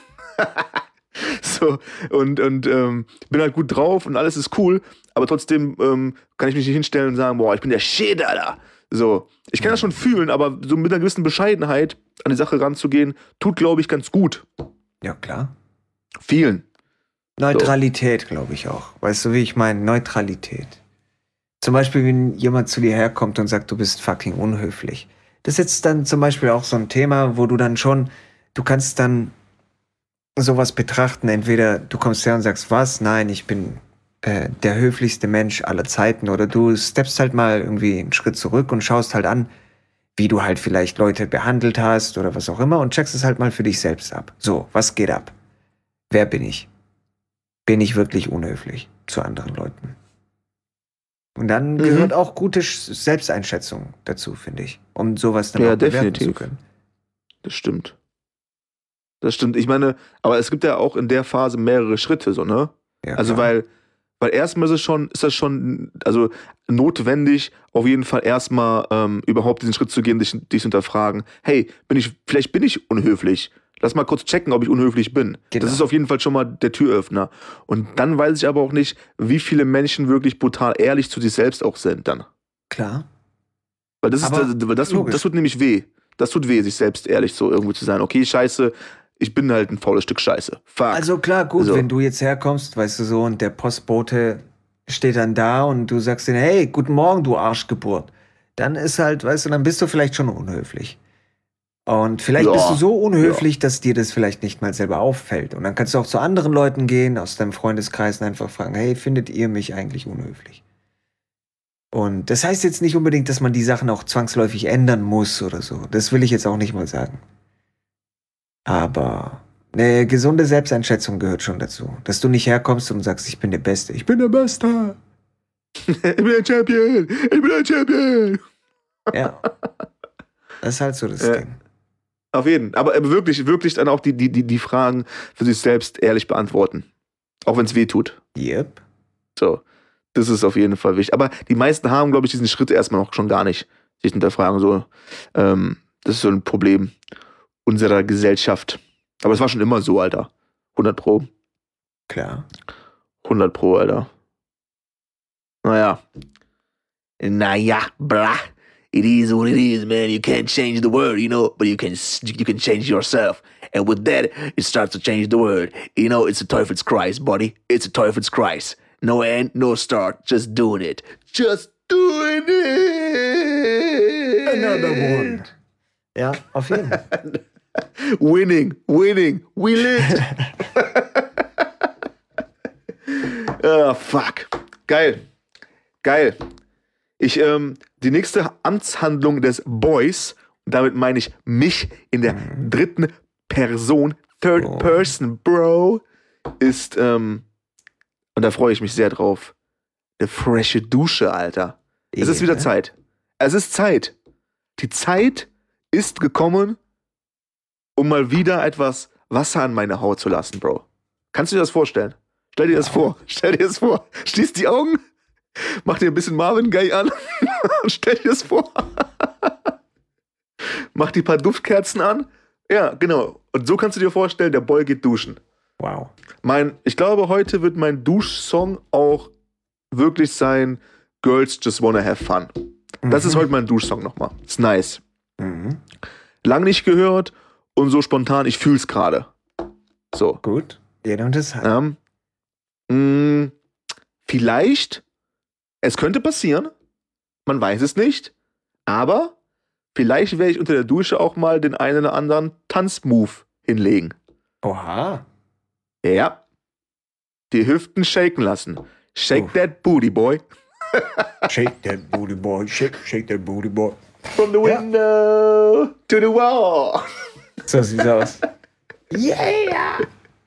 So, und, und ähm, bin halt gut drauf und alles ist cool, aber trotzdem ähm, kann ich mich nicht hinstellen und sagen, boah, ich bin der Shit, Alter. So, ich kann das schon fühlen, aber so mit einer gewissen Bescheidenheit an die Sache ranzugehen, tut, glaube ich, ganz gut. Ja, klar. Vielen. Neutralität, so. Glaube ich auch. Weißt du, wie ich meine? Neutralität. Zum Beispiel, wenn jemand zu dir herkommt und sagt, du bist fucking unhöflich. Das ist jetzt dann zum Beispiel auch so ein Thema, wo du dann schon, du kannst dann sowas betrachten. Entweder du kommst her und sagst, was? Nein, ich bin äh, der höflichste Mensch aller Zeiten. Oder du steppst halt mal irgendwie einen Schritt zurück und schaust halt an, wie du halt vielleicht Leute behandelt hast oder was auch immer und checkst es halt mal für dich selbst ab. So, was geht ab? Wer bin ich? Bin ich wirklich unhöflich zu anderen Leuten? Und dann mhm. gehört auch gute Selbsteinschätzung dazu, finde ich, um sowas dann ja, auch bewerten definitiv. zu können. Das stimmt. Das stimmt. Ich meine, aber es gibt ja auch in der Phase mehrere Schritte, so, ne? Ja, also, klar. weil, weil erstmal ist es schon, ist das schon, also notwendig, auf jeden Fall erstmal ähm, überhaupt diesen Schritt zu gehen, dich, dich zu hinterfragen, hey, bin ich, vielleicht bin ich unhöflich. Lass mal kurz checken, ob ich unhöflich bin. Genau. Das ist auf jeden Fall schon mal der Türöffner. Und dann weiß ich aber auch nicht, wie viele Menschen wirklich brutal ehrlich zu sich selbst auch sind dann. Klar. Weil das, ist, das, das, tut, das tut nämlich weh. Das tut weh, sich selbst ehrlich so irgendwo zu sein. Okay, scheiße, ich bin halt ein faules Stück Scheiße. Fuck. Also klar, gut, so. Wenn du jetzt herkommst, weißt du so, und der Postbote steht dann da und du sagst ihm, hey, guten Morgen, du Arschgeburt. Dann ist halt, weißt du, dann bist du vielleicht schon unhöflich. Und vielleicht ja, bist du so unhöflich, ja. dass dir das vielleicht nicht mal selber auffällt. Und dann kannst du auch zu anderen Leuten gehen, aus deinem Freundeskreis und einfach fragen, hey, findet ihr mich eigentlich unhöflich? Und das heißt jetzt nicht unbedingt, dass man die Sachen auch zwangsläufig ändern muss oder so. Das will ich jetzt auch nicht mal sagen. Aber eine gesunde Selbsteinschätzung gehört schon dazu. Dass du nicht herkommst und sagst, ich bin der Beste. Ich bin der Beste. Ich bin ein Champion. Ich bin ein Champion. Ja. Das ist halt so das ja. Ding. Auf jeden. Aber wirklich, wirklich dann auch die, die, die, die Fragen für sich selbst ehrlich beantworten. Auch wenn es weh tut. Yep. So. Das ist auf jeden Fall wichtig. Aber die meisten haben, glaube ich, diesen Schritt erstmal noch schon gar nicht. Sich hinterfragen. So. Ähm, das ist so ein Problem unserer Gesellschaft. Aber es war schon immer so, Alter. hundert Pro. Klar. hundert Pro, Alter. Naja. Naja, bra. It is what it is, man. You can't change the world, you know, but you can you can change yourself. And with that, it starts to change the world. You know, it's a Teufelskreis, buddy. It's a Teufelskreis. No end, no start. Just doing it. Just doing it. Another one. Ja, auf jeden Fall. Winning, winning, we lit. Oh, fuck. Geil. Geil. Ich, ähm, die nächste Amtshandlung des Boys, und damit meine ich mich in der mhm. dritten Person, Third oh. Person, Bro, ist, ähm, und da freue ich mich sehr drauf, eine frische Dusche, Alter. Ja. Es ist wieder Zeit. Es ist Zeit. Die Zeit ist gekommen, um mal wieder etwas Wasser an meine Haut zu lassen, Bro. Kannst du dir das vorstellen? Stell dir das vor. Stell dir das vor. Schließ die Augen. Mach dir ein bisschen Marvin Gaye an und stell dir das vor. Mach die paar Duftkerzen an. Ja, genau. Und so kannst du dir vorstellen, der Boy geht duschen. Wow. Mein, ich glaube, heute wird mein Duschsong auch wirklich sein Girls Just Wanna Have Fun. Mhm. Das ist heute mein Duschsong nochmal. Ist nice. Mhm. Lang nicht gehört und so spontan, ich fühl's gerade. So. Gut. Jeder und das hat. Ähm, mh, vielleicht, es könnte passieren, man weiß es nicht, aber vielleicht werde ich unter der Dusche auch mal den einen oder anderen Tanzmove hinlegen. Oha. Ja. Die Hüften shaken lassen. Shake Uff. that booty, boy. Shake that booty boy, shake, shake that booty boy. From the window ja. to the wall. So sieht's aus. Yeah!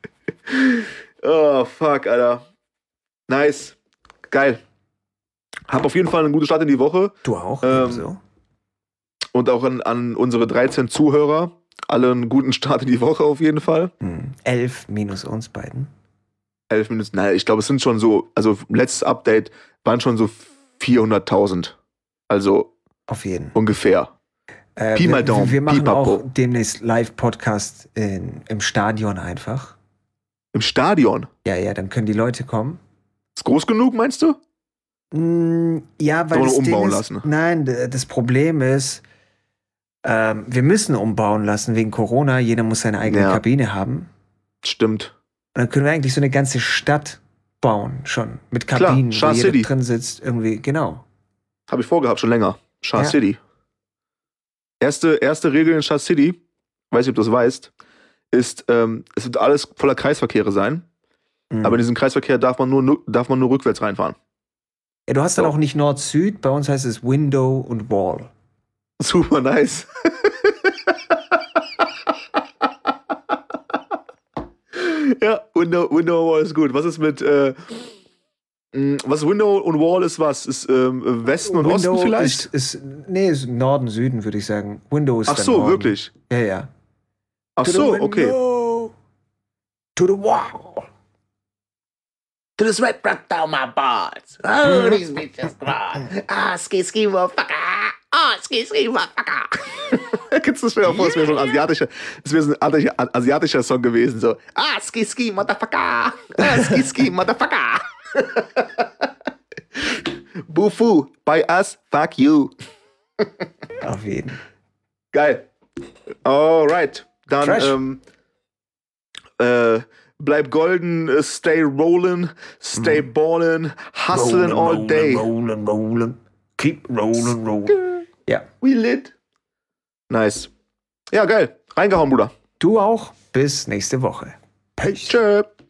Oh, fuck, Alter. Nice. Geil. Hab auf jeden Fall einen guten Start in die Woche. Du auch? Ähm, so. Und auch an, an unsere dreizehn Zuhörer. Alle einen guten Start in die Woche auf jeden Fall. Hm. Elf minus uns beiden. Elf Minuten. Nein, ich glaube, es sind schon so, also letztes Update waren schon so vierhunderttausend. Also auf jeden. ungefähr. Äh, Pi mal wir, Daumen. wir machen Pipapo. auch demnächst Live-Podcast in, im Stadion einfach. Im Stadion? Ja, ja, dann können die Leute kommen. Ist groß genug, meinst du? Mm, ja, weil Sollen wir das Ding umbauen ist, lassen? Nein, d- das Problem ist, ähm, wir müssen umbauen lassen wegen Corona. Jeder muss seine eigene Ja. Kabine haben. Stimmt. Und dann können wir eigentlich so eine ganze Stadt bauen, schon. Mit Klar, Kabinen, Shah wo jeder City. drin sitzt. Irgendwie, genau. Habe ich vorgehabt, schon länger. Shah Ja. City. Erste, erste Regel in Shah City, weiß nicht, ob du das weißt, ist, ähm, es wird alles voller Kreisverkehre sein. Mhm. Aber in diesen Kreisverkehr darf man nur, nu- darf man nur rückwärts reinfahren. Ja, du hast dann So. auch nicht Nord-Süd, bei uns heißt es Window und Wall. Super nice. Ja, Window, Window Wall ist gut. Was ist mit, äh, mh, was Window und Wall ist was? Ist ähm, Westen und Window Osten vielleicht? Ist, ist, nee, ist Norden, Süden, würde ich sagen. Window ist Ach dann so, Norden. wirklich? Ja, ja. Ach To the so, okay. window, to the wall. To the sweat right down my balls. Oh, these bitches cry. Ah, ski, ski, motherfucker. Ah, ski, ski, motherfucker. Kannst du dir mal vor, es wäre so ein asiatischer, es wäre so ein asiatischer, asiatischer Song gewesen, so. Ah, ski, ski, motherfucker. Ah, ski, ski, motherfucker. Bufu, by us, fuck you. Auf jeden. Geil. Alright. Dann, Fresh. ähm, äh, bleib golden, äh, stay rollin', stay ballin', hustlin' all day. Rolling, rolling. Keep rolling, rolling. Ja. We lit. Nice. Ja, geil. Reingehauen, Bruder. Du auch. Bis nächste Woche. Peace. Tschö.